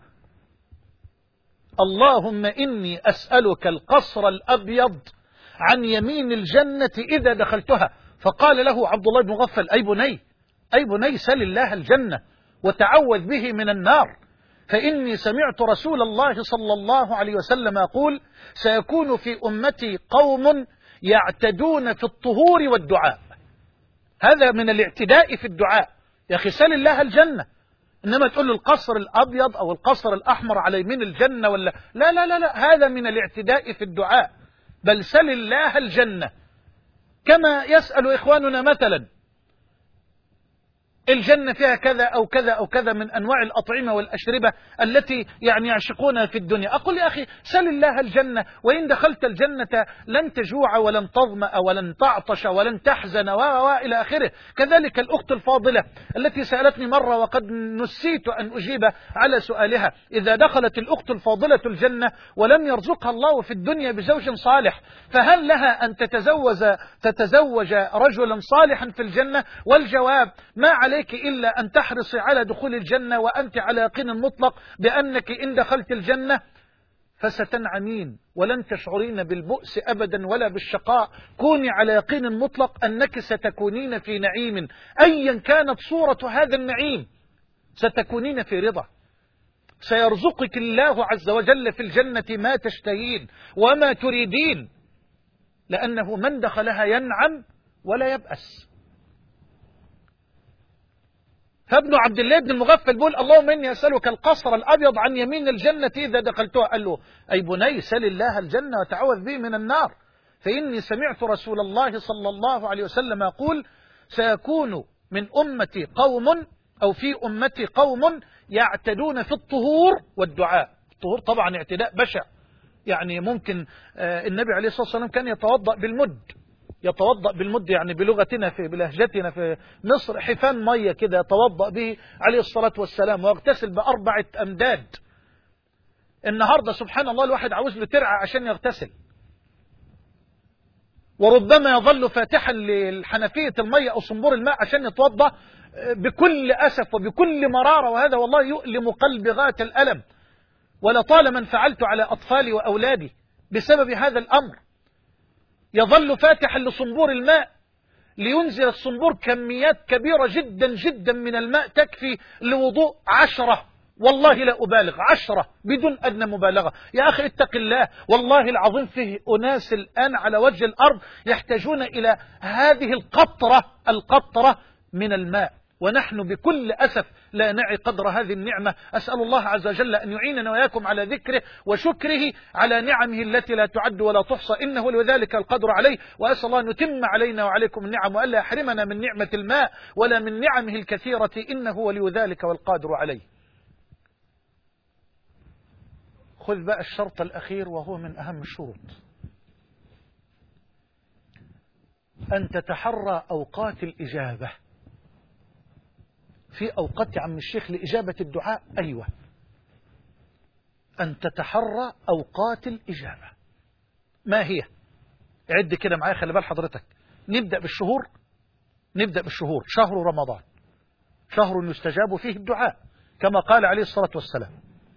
اللهم إني أسألك القصر الأبيض عن يمين الجنة إذا دخلتها. فقال له عبد الله بن مغفل: أي بني أي بني سل الله الجنة وتعوذ به من النار، فإني سمعت رسول الله صلى الله عليه وسلم يقول: سيكون في أمتي قوم يعتدون في الطهور والدعاء. هذا من الاعتداء في الدعاء. يا أخي سل الله الجنة، إنما تقول له القصر الأبيض أو القصر الأحمر على يمين الجنة ولا لا لا لا لا، هذا من الاعتداء في الدعاء. بل سل الله الجنة، كما يسأل إخواننا مثلا الجنة فيها كذا أو كذا أو كذا من أنواع الأطعمة والأشربة التي يعني يعشقونها في الدنيا. أقول يا أخي سل الله الجنة، وإن دخلت الجنة لن تجوع ولن تظمأ ولن تعطش ولن تحزن وإلى آخره. كذلك الأخت الفاضلة التي سألتني مرة وقد نسيت أن أجيب على سؤالها: إذا دخلت الأخت الفاضلة الجنة ولم يرزقها الله في الدنيا بزوج صالح، فهل لها أن تتزوج تتزوج رجلا صالحا في الجنة؟ والجواب: ما عليك إلا أن تحرصي على دخول الجنة وأنت على يقين مطلق بأنك إن دخلت الجنة فستنعمين ولن تشعرين بالبؤس أبدا ولا بالشقاء. كوني على يقين مطلق أنك ستكونين في نعيم، أيا كانت صورة هذا النعيم ستكونين في رضا. سيرزقك الله عز وجل في الجنة ما تشتهين وما تريدين، لأنه من دخلها ينعم ولا يبأس. فابن عبد الله بن المغفل بيقول: اللهم إني أسألك القصر الأبيض عن يمين الجنة إذا دخلتها. قال له: أي بني سل الله الجنة وتعوذ به من النار، فإني سمعت رسول الله صلى الله عليه وسلم يقول: سيكون من أمتي قوم أو في أمتي قوم يعتدون في الطهور والدعاء. الطهور طبعا اعتداء بشع، يعني ممكن النبي عليه الصلاة والسلام كان يتوضأ بالمد، يتوضأ بالمد يعني بلغتنا في بلهجتنا في مصر حفان مية كده يتوضأ به عليه الصلاة والسلام، ويغتسل بأربعة أمداد. النهاردة سبحان الله الواحد عاوز له ترعى عشان يغتسل، وربما يظل فاتحا للحنفية المية أو صنبور الماء عشان يتوضأ بكل أسف وبكل مرارة، وهذا والله يؤلم قلبي غاية الألم، ولطالما فعلت على أطفالي وأولادي بسبب هذا الأمر. يظل فاتحا لصنبور الماء لينزل الصنبور كميات كبيرة جدا جدا من الماء تكفي لوضوء عشرة، والله لا أبالغ، عشرة بدون أدنى مبالغة. يا أخي اتق الله، والله العظيم فيه أناس الآن على وجه الأرض يحتاجون إلى هذه القطرة القطرة من الماء، ونحن بكل أسف لا نعي قدر هذه النعمة. أسأل الله عز وجل أن يعيننا وإياكم على ذكره وشكره على نعمه التي لا تعد ولا تحصى، إنه لذلك القدر عليه. وأسأل الله أن يتم علينا وعليكم النعم، وألا يحرمنا من نعمة الماء ولا من نعمه الكثيرة، إنه ولي ذلك والقادر عليه. خذ بقى الشرط الأخير وهو من أهم الشروط، أن تتحرى أوقات الإجابة. في أوقات يا عم الشيخ لإجابة الدعاء، أيوة، أن تتحرى أوقات الإجابة. ما هي؟ عد كده معايا، خلي بال حضرتك. نبدأ بالشهور، نبدأ بالشهور. شهر رمضان شهر يستجاب فيه الدعاء كما قال عليه الصلاة والسلام.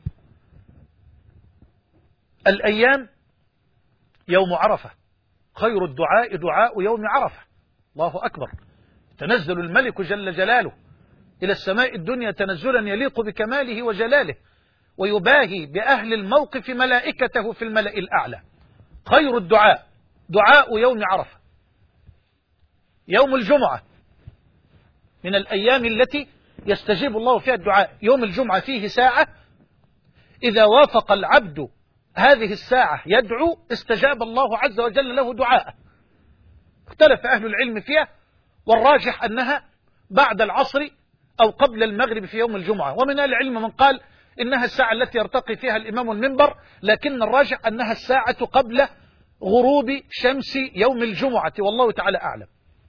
الأيام يوم عرفة، خير الدعاء دعاء يوم عرفة. الله أكبر. تنزل الملك جل جلاله إلى السماء الدنيا تنزلا يليق بكماله وجلاله، ويباهي بأهل الموقف ملائكته في الملأ الأعلى. خير الدعاء دعاء يوم عرفة. يوم الجمعة من الأيام التي يستجيب الله فيها الدعاء. يوم الجمعة فيه ساعة إذا وافق العبد هذه الساعة يدعو استجاب الله عز وجل له دعاءه. اختلف أهل العلم فيها، والراجح أنها بعد العصر أو قبل المغرب في يوم الجمعة. ومن أهل العلم من قال إنها الساعة التي يرتقي فيها الإمام المنبر، لكن الراجح أنها الساعة قبل غروب شمس يوم الجمعة، والله تعالى أعلم.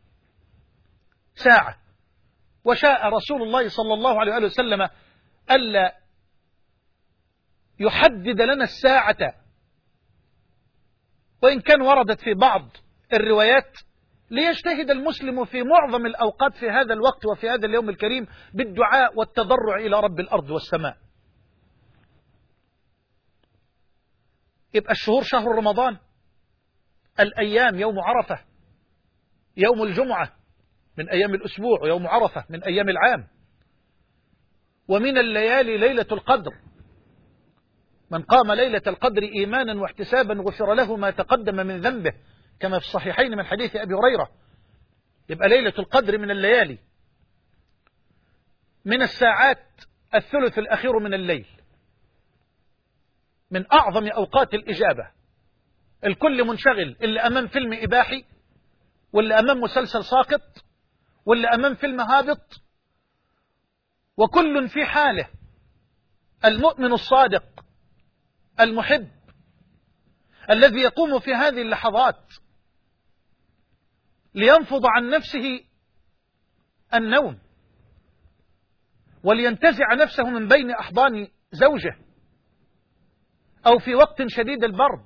ساعة. وشاء رسول الله صلى الله عليه وسلم ألا يحدد لنا الساعة، وإن كان وردت في بعض الروايات، ليجتهد المسلم في معظم الأوقات في هذا الوقت وفي هذا اليوم الكريم بالدعاء والتضرع إلى رب الأرض والسماء. يبقى الشهور شهر رمضان، الأيام يوم عرفة، يوم الجمعة من أيام الأسبوع، ويوم عرفة من أيام العام. ومن الليالي ليلة القدر، من قام ليلة القدر إيمانا واحتسابا غفر له ما تقدم من ذنبه، كما في الصحيحين من حديث أبي هريرة. يبقى ليلة القدر من الليالي. من الساعات الثلث الأخير من الليل، من أعظم أوقات الإجابة. الكل منشغل، اللي أمام فيلم إباحي، واللي أمام مسلسل ساقط، واللي أمام فيلم هابط، وكل في حاله. المؤمن الصادق المحب الذي يقوم في هذه اللحظات لينفض عن نفسه النوم، ولينتزع نفسه من بين أحضان زوجه، أو في وقت شديد البرد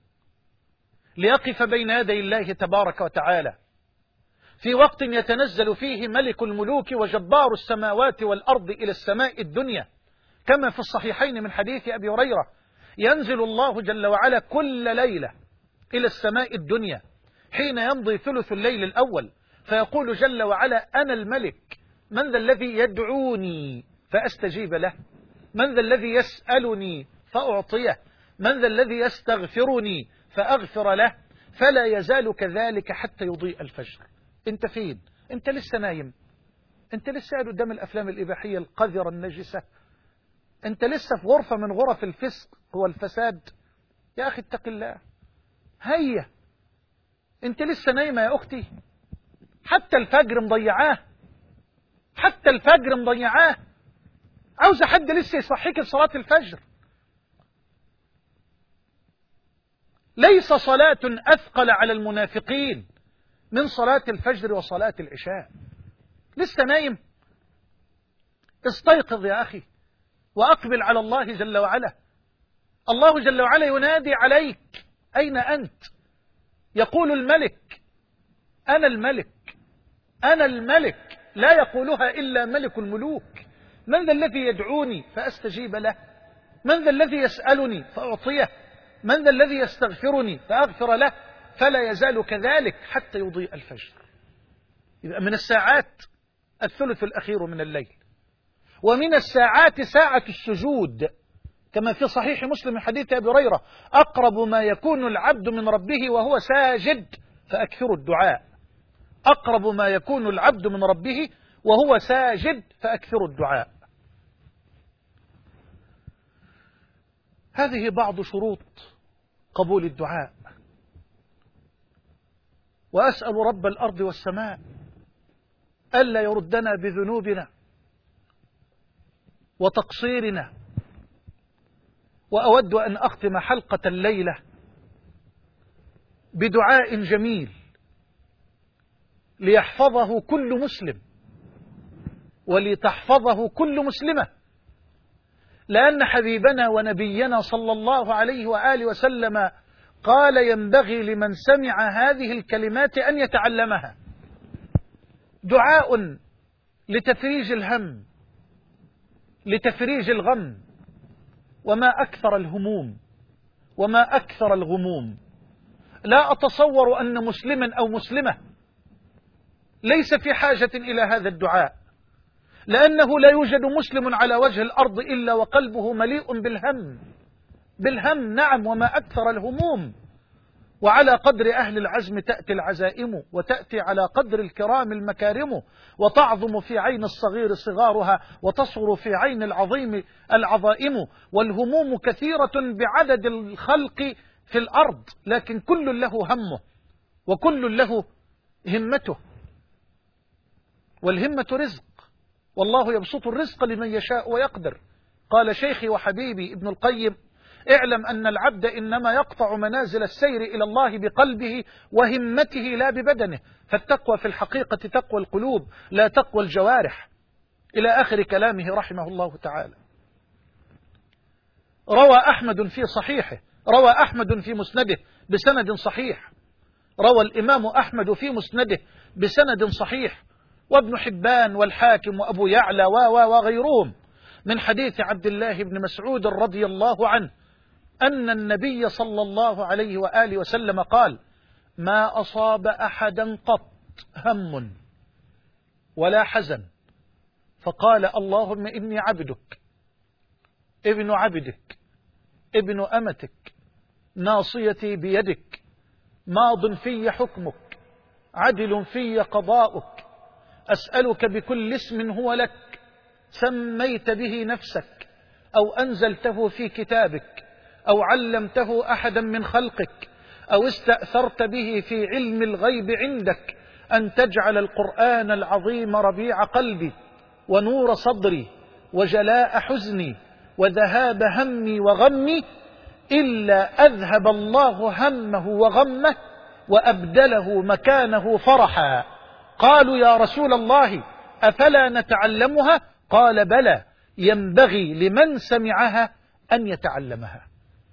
ليقف بين يدي الله تبارك وتعالى، في وقت يتنزل فيه ملك الملوك وجبار السماوات والأرض إلى السماء الدنيا، كما في الصحيحين من حديث أبي هريرة. ينزل الله جل وعلا كل ليلة إلى السماء الدنيا حين يمضي ثلث الليل الأول، فيقول جل وعلا: أنا الملك، من ذا الذي يدعوني فأستجيب له؟ من ذا الذي يسألني فأعطيه؟ من ذا الذي يستغفرني فأغفر له؟ فلا يزال كذلك حتى يضيء الفجر. انت فين؟ انت لسه نايم؟ انت لسه قاعد قدام الأفلام الإباحية القذرة النجسة؟ انت لسه في غرفة من غرف الفسق والفساد؟ يا أخي اتق الله. هيا، انت لسه نايمة يا أختي؟ حتى الفجر مضيعاه، حتى الفجر مضيعاه. عاوز حد لسه يصحيك لصلاة الفجر. ليس صلاة أثقل على المنافقين من صلاة الفجر وصلاة العشاء. لسه نايم؟ استيقظ يا أخي وأقبل على الله جل وعلا. الله جل وعلا ينادي عليك: أين أنت؟ يقول الملك: أنا الملك، أنا الملك، لا يقولها إلا ملك الملوك. من ذا الذي يدعوني فأستجيب له؟ من ذا الذي يسألني فأعطيه؟ من ذا الذي يستغفرني فأغفر له؟ فلا يزال كذلك حتى يضيء الفجر. يبقى من الساعات الثلث الأخير من الليل. ومن الساعات ساعة السجود، كما في صحيح مسلم من حديث أبي هريرة: أقرب ما يكون العبد من ربه وهو ساجد فأكثر الدعاء. أقرب ما يكون العبد من ربه وهو ساجد فأكثروا الدعاء. هذه بعض شروط قبول الدعاء. وأسأل رب الأرض والسماء ألا يردنا بذنوبنا وتقصيرنا. وأود أن أختم حلقة الليلة بدعاء جميل ليحفظه كل مسلم ولتحفظه كل مسلمة، لأن حبيبنا ونبينا صلى الله عليه وآله وسلم قال ينبغي لمن سمع هذه الكلمات أن يتعلمها. دعاء لتفريج الهم، لتفريج الغم، وما أكثر الهموم وما أكثر الغموم. لا أتصور أن مسلما أو مسلمة ليس في حاجة إلى هذا الدعاء، لأنه لا يوجد مسلم على وجه الأرض إلا وقلبه مليء بالهم. بالهم نعم، وما أكثر الهموم. وعلى قدر أهل العزم تأتي العزائم، وتأتي على قدر الكرام المكارم، وتعظم في عين الصغير صغارها، وتصغر في عين العظيم العظائم. والهموم كثيرة بعدد الخلق في الأرض، لكن كل له همه وكل له همته. والهمة رزق، والله يبسط الرزق لمن يشاء ويقدر. قال شيخي وحبيبي ابن القيم: اعلم أن العبد إنما يقطع منازل السير إلى الله بقلبه وهمته لا ببدنه، فالتقوى في الحقيقة تقوى القلوب لا تقوى الجوارح، إلى آخر كلامه رحمه الله تعالى. روى أحمد في صحيحه، روى أحمد في مسنده بسند صحيح، روى الإمام أحمد في مسنده بسند صحيح، وابن حبان والحاكم وأبو يعلى وغيرهم من حديث عبد الله بن مسعود رضي الله عنه أن النبي صلى الله عليه وآله وسلم قال: ما أصاب أحدا قط هم ولا حزن فقال اللهم إني عبدك ابن عبدك ابن أمتك ناصيتي بيدك ماض في حكمك عدل في قضاؤك أسألك بكل اسم هو لك سميت به نفسك أو أنزلته في كتابك أو علمته أحدا من خلقك أو استأثرت به في علم الغيب عندك أن تجعل القرآن العظيم ربيع قلبي ونور صدري وجلاء حزني وذهاب همي وغمي إلا أذهب الله همه وغمه وأبدله مكانه فرحا. قالوا يا رسول الله أفلا نتعلمها؟ قال بلى، ينبغي لمن سمعها أن يتعلمها.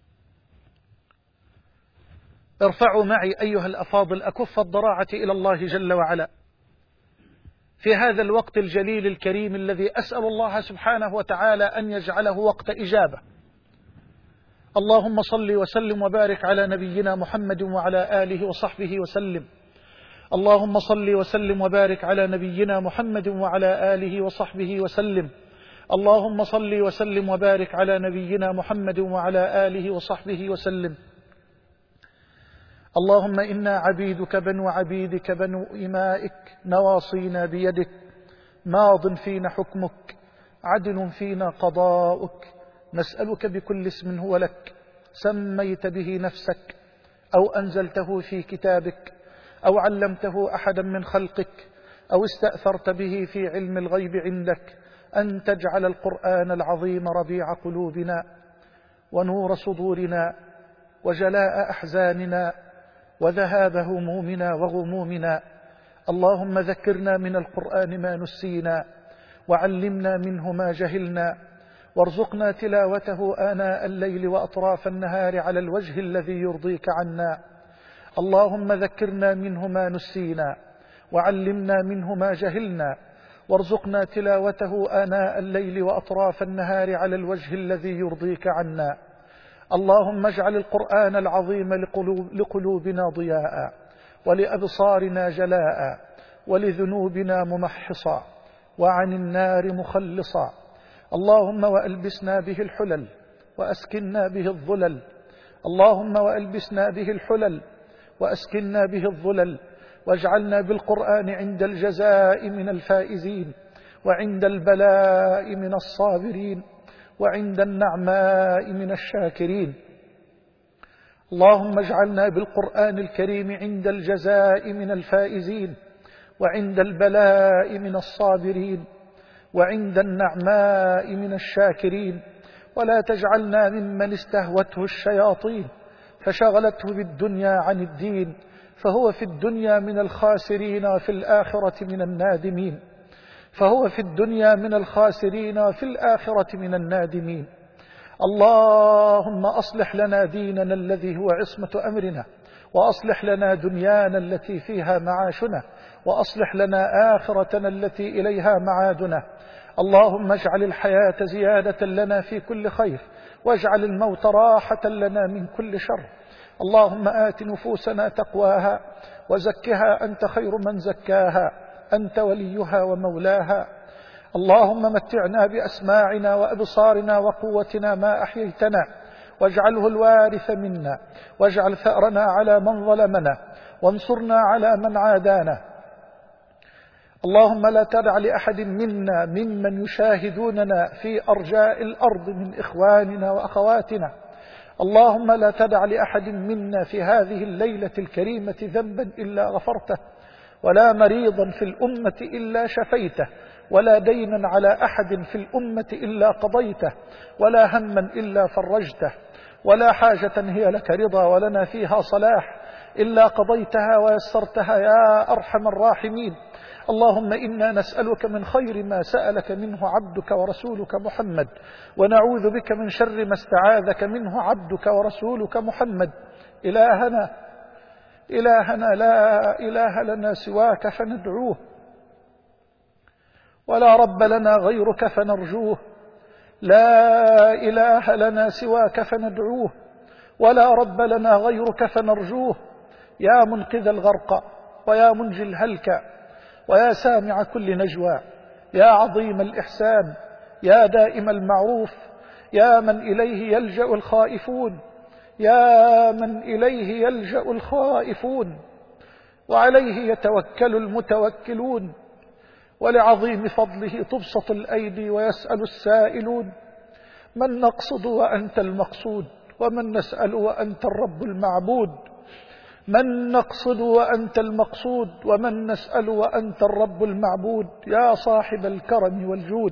ارفعوا معي أيها الأفاضل أكف الضراعة إلى الله جل وعلا في هذا الوقت الجليل الكريم الذي أسأل الله سبحانه وتعالى أن يجعله وقت إجابة. اللهم صل وسلم وبارك على نبينا محمد وعلى آله وصحبه وسلم. اللهم صل وسلم وبارك على نبينا محمد وعلى آله وصحبه وسلم. اللهم صل وسلم وبارك على نبينا محمد وعلى آله وصحبه وسلم. اللهم إنا عبيدك بنو عبيدك بنو إمائك نواصينا بيدك ماض فينا حكمك عدل فينا قضاؤك نسألك بكل اسم هو لك سميت به نفسك أو أنزلته في كتابك أو علمته أحدا من خلقك أو استأثرت به في علم الغيب عندك أن تجعل القرآن العظيم ربيع قلوبنا ونور صدورنا وجلاء أحزاننا وذهاب همومنا وغمومنا. اللهم ذكرنا من القرآن ما نسينا وعلمنا منه ما جهلنا وارزقنا تلاوته آناء الليل وأطراف النهار على الوجه الذي يرضيك عنا. اللهم ذكرنا منه ما نسينا وعلمنا منه ما جهلنا وارزقنا تلاوته آناء الليل وأطراف النهار على الوجه الذي يرضيك عنا. اللهم اجعل القرآن العظيم لقلوب لقلوبنا ضياء ولأبصارنا جلاء ولذنوبنا ممحصا وعن النار مخلصا. اللهم وألبسنا به الحلل وأسكننا به الظلل. اللهم وألبسنا به الحلل وأسكننا به الظلل واجعلنا بالقرآن عند الجزاء من الفائزين، وعند البلاء من الصابرين، وعند النعماء من الشاكرين. اللهم اجعلنا بالقرآن الكريم عند الجزاء من الفائزين، وعند البلاء من الصابرين، وعند النعماء من الشاكرين. ولا تجعلنا ممن استهوته الشياطين فشغلته بالدنيا عن الدين، فهو في الدنيا من الخاسرين وفي الآخرة من النادمين فهو في الدنيا من الخاسرين وفي الآخرة من النادمين. اللهم أصلح لنا ديننا الذي هو عصمة أمرنا، وأصلح لنا دنيانا التي فيها معاشنا، وأصلح لنا آخرتنا التي إليها معادنا. اللهم اجعل الحياة زيادة لنا في كل خير، واجعل الموت راحة لنا من كل شر. اللهم آت نفوسنا تقواها، وزكها أنت خير من زكاها، أنت وليها ومولاها. اللهم متعنا بأسماعنا وأبصارنا وقوتنا ما أحييتنا، واجعله الوارث منا، واجعل ثأرنا على من ظلمنا، وانصرنا على من عادانا. اللهم لا تدع لأحد منا ممن يشاهدوننا في أرجاء الأرض من إخواننا وأخواتنا، اللهم لا تدع لأحد منا في هذه الليلة الكريمة ذنبا إلا غفرته، ولا مريضا في الأمة إلا شفيته، ولا دينا على أحد في الأمة إلا قضيته، ولا هما إلا فرجته، ولا حاجة هي لك رضا ولنا فيها صلاح إلا قضيتها ويسرتها يا أرحم الراحمين. اللهم إنا نسألك من خير ما سألك منه عبدك ورسولك محمد، ونعوذ بك من شر ما استعاذك منه عبدك ورسولك محمد. إلهنا إلهنا لا إله لنا سواك فندعوه، ولا رب لنا غيرك فنرجوه. لا إله لنا سواك فندعوه، ولا رب لنا غيرك فنرجوه. يا منقذ الغرق، ويا منجي الهلك، ويا سامع كل نجوى، يا عظيم الإحسان، يا دائم المعروف، يا من إليه يلجأ الخائفون، يا من إليه يلجأ الخائفون، وعليه يتوكل المتوكلون، ولعظيم فضله تبسط الأيدي ويسأل السائلون. من نقصد وأنت المقصود، ومن نسأل وأنت الرب المعبود. من نقصد وأنت المقصود، ومن نسأل وأنت الرب المعبود. يا صاحب الكرم والجود،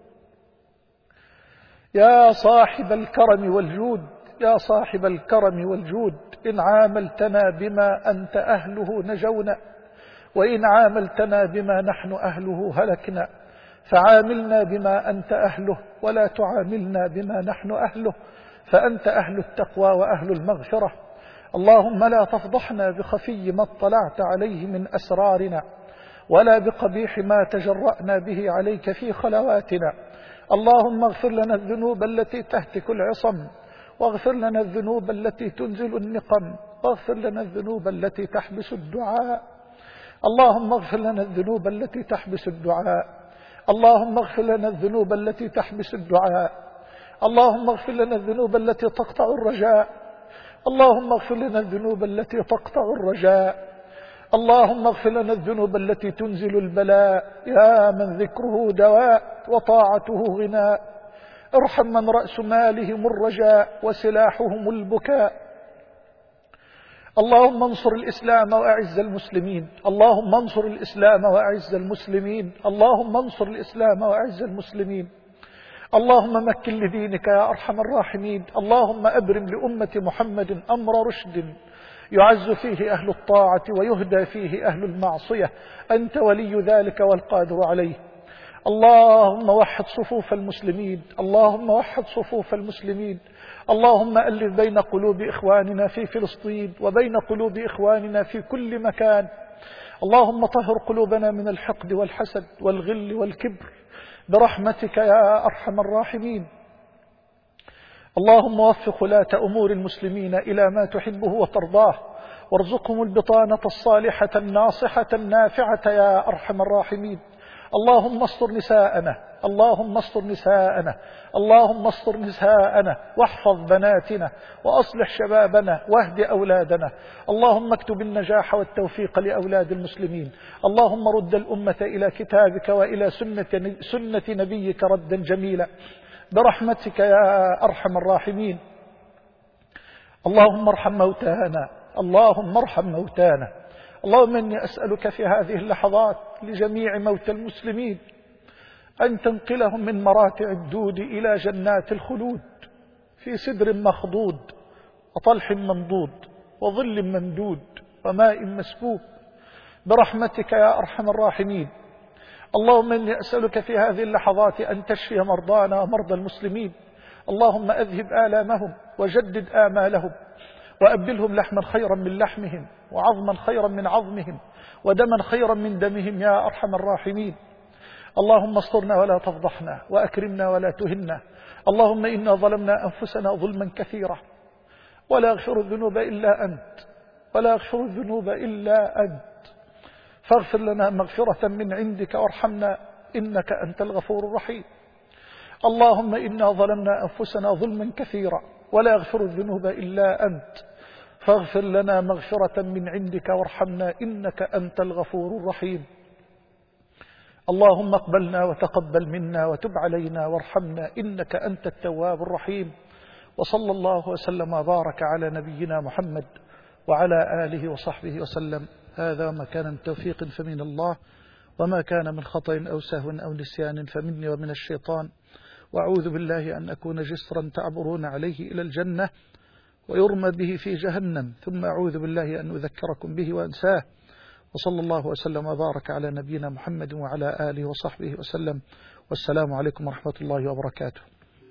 يا صاحب الكرم والجود، يا صاحب الكرم والجود. إن عاملتنا بما أنت أهله نجونا، وإن عاملتنا بما نحن أهله هلكنا. فعاملنا بما أنت أهله، ولا تعاملنا بما نحن أهله، فأنت أهل التقوى وأهل المغفرة. اللهم لا تفضحنا بخفي ما اطلعت عليه من أسرارنا، ولا بقبيح ما تجرأنا به عليك في خلواتنا. اللهم اغفر لنا الذنوب التي تهتك العصم، واغفر لنا الذنوب التي تنزل النقم، واغفر لنا الذنوب التي تحبس الدعاء. اللهم اغفر لنا الذنوب التي تحبس الدعاء. اللهم اغفر لنا الذنوب التي تحبس الدعاء. اللهم اغفر لنا الذنوب التي تقطع الرجاء. اللهم اغفر لنا الذنوب التي تقطع الرجاء. اللهم اغفر لنا الذنوب التي تنزل البلاء. يا من ذكره دواء وطاعته غناء، ارحم من رأس مالهم الرجاء وسلاحهم البكاء. اللهم انصر الإسلام وأعز المسلمين. اللهم انصر الإسلام وأعز المسلمين. اللهم انصر الإسلام وأعز المسلمين. اللهم مكن لدينك يا أرحم الراحمين. اللهم أبرم لأمة محمد أمر رشد يعز فيه أهل الطاعة ويهدى فيه أهل المعصية. أنت ولي ذلك والقادر عليه. اللهم وحد صفوف المسلمين. اللهم وحد صفوف المسلمين. اللهم ألف بين قلوب إخواننا في فلسطين وبين قلوب إخواننا في كل مكان. اللهم طهر قلوبنا من الحقد والحسد والغل والكبر برحمتك يا أرحم الراحمين. اللهم وفق ولاة أمور المسلمين إلى ما تحبه وترضاه، وارزقهم البطانة الصالحة الناصحة النافعة يا أرحم الراحمين. اللهم استر نساءنا، اللهم استر نساءنا، اللهم استر نساءنا، واحفظ بناتنا، وأصلح شبابنا، واهد أولادنا. اللهم اكتب النجاح والتوفيق لأولاد المسلمين. اللهم رد الأمة إلى كتابك وإلى سنة, سنة نبيك ردا جميلا برحمتك يا أرحم الراحمين. اللهم ارحم موتانا، اللهم ارحم موتانا. اللهم إني أسألك في هذه اللحظات لجميع موتى المسلمين أن تنقلهم من مراتع الدود إلى جنات الخلود في سدر مخضود وطلح منضود وظل ممدود وماء مسكوب برحمتك يا أرحم الراحمين. اللهم إني أسألك في هذه اللحظات أن تشفي مرضانا ومرضى المسلمين. اللهم أذهب آلامهم وجدد آمالهم وأبلهم لحما خيرا من لحمهم وعظما خيرا من عظمهم ودما خيرا من دمهم يا أرحم الراحمين. اللهم استرنا ولا تفضحنا وأكرمنا ولا تهنا. اللهم إنا ظلمنا أنفسنا ظلما كثيرا ولا يغفر الذنوب إلا أنت، ولا يغفر الذنوب إلا أنت، فاغفر لنا مغفرة من عندك وارحمنا إنك أنت الغفور الرحيم. اللهم إنا ظلمنا أنفسنا ظلما كثيرا ولا يغفر الذنوب إلا أنت، فاغفر لنا مغفرة من عندك وارحمنا إنك أنت الغفور الرحيم. اللهم اقبلنا وتقبل منا وتب علينا وارحمنا إنك أنت التواب الرحيم. وصلى الله وسلم وبارك على نبينا محمد وعلى آله وصحبه وسلم. هذا ما كان من توفيق فمن الله، وما كان من خطأ أو سهو أو نسيان فمني ومن الشيطان. وأعوذ بالله أن أكون جسرا تعبرون عليه إلى الجنة ويرمى به في جهنم، ثم أعوذ بالله أن أذكركم به وأنساه. وصلى الله وسلم وبارك على نبينا محمد وعلى آله وصحبه وسلم. والسلام عليكم ورحمة الله وبركاته.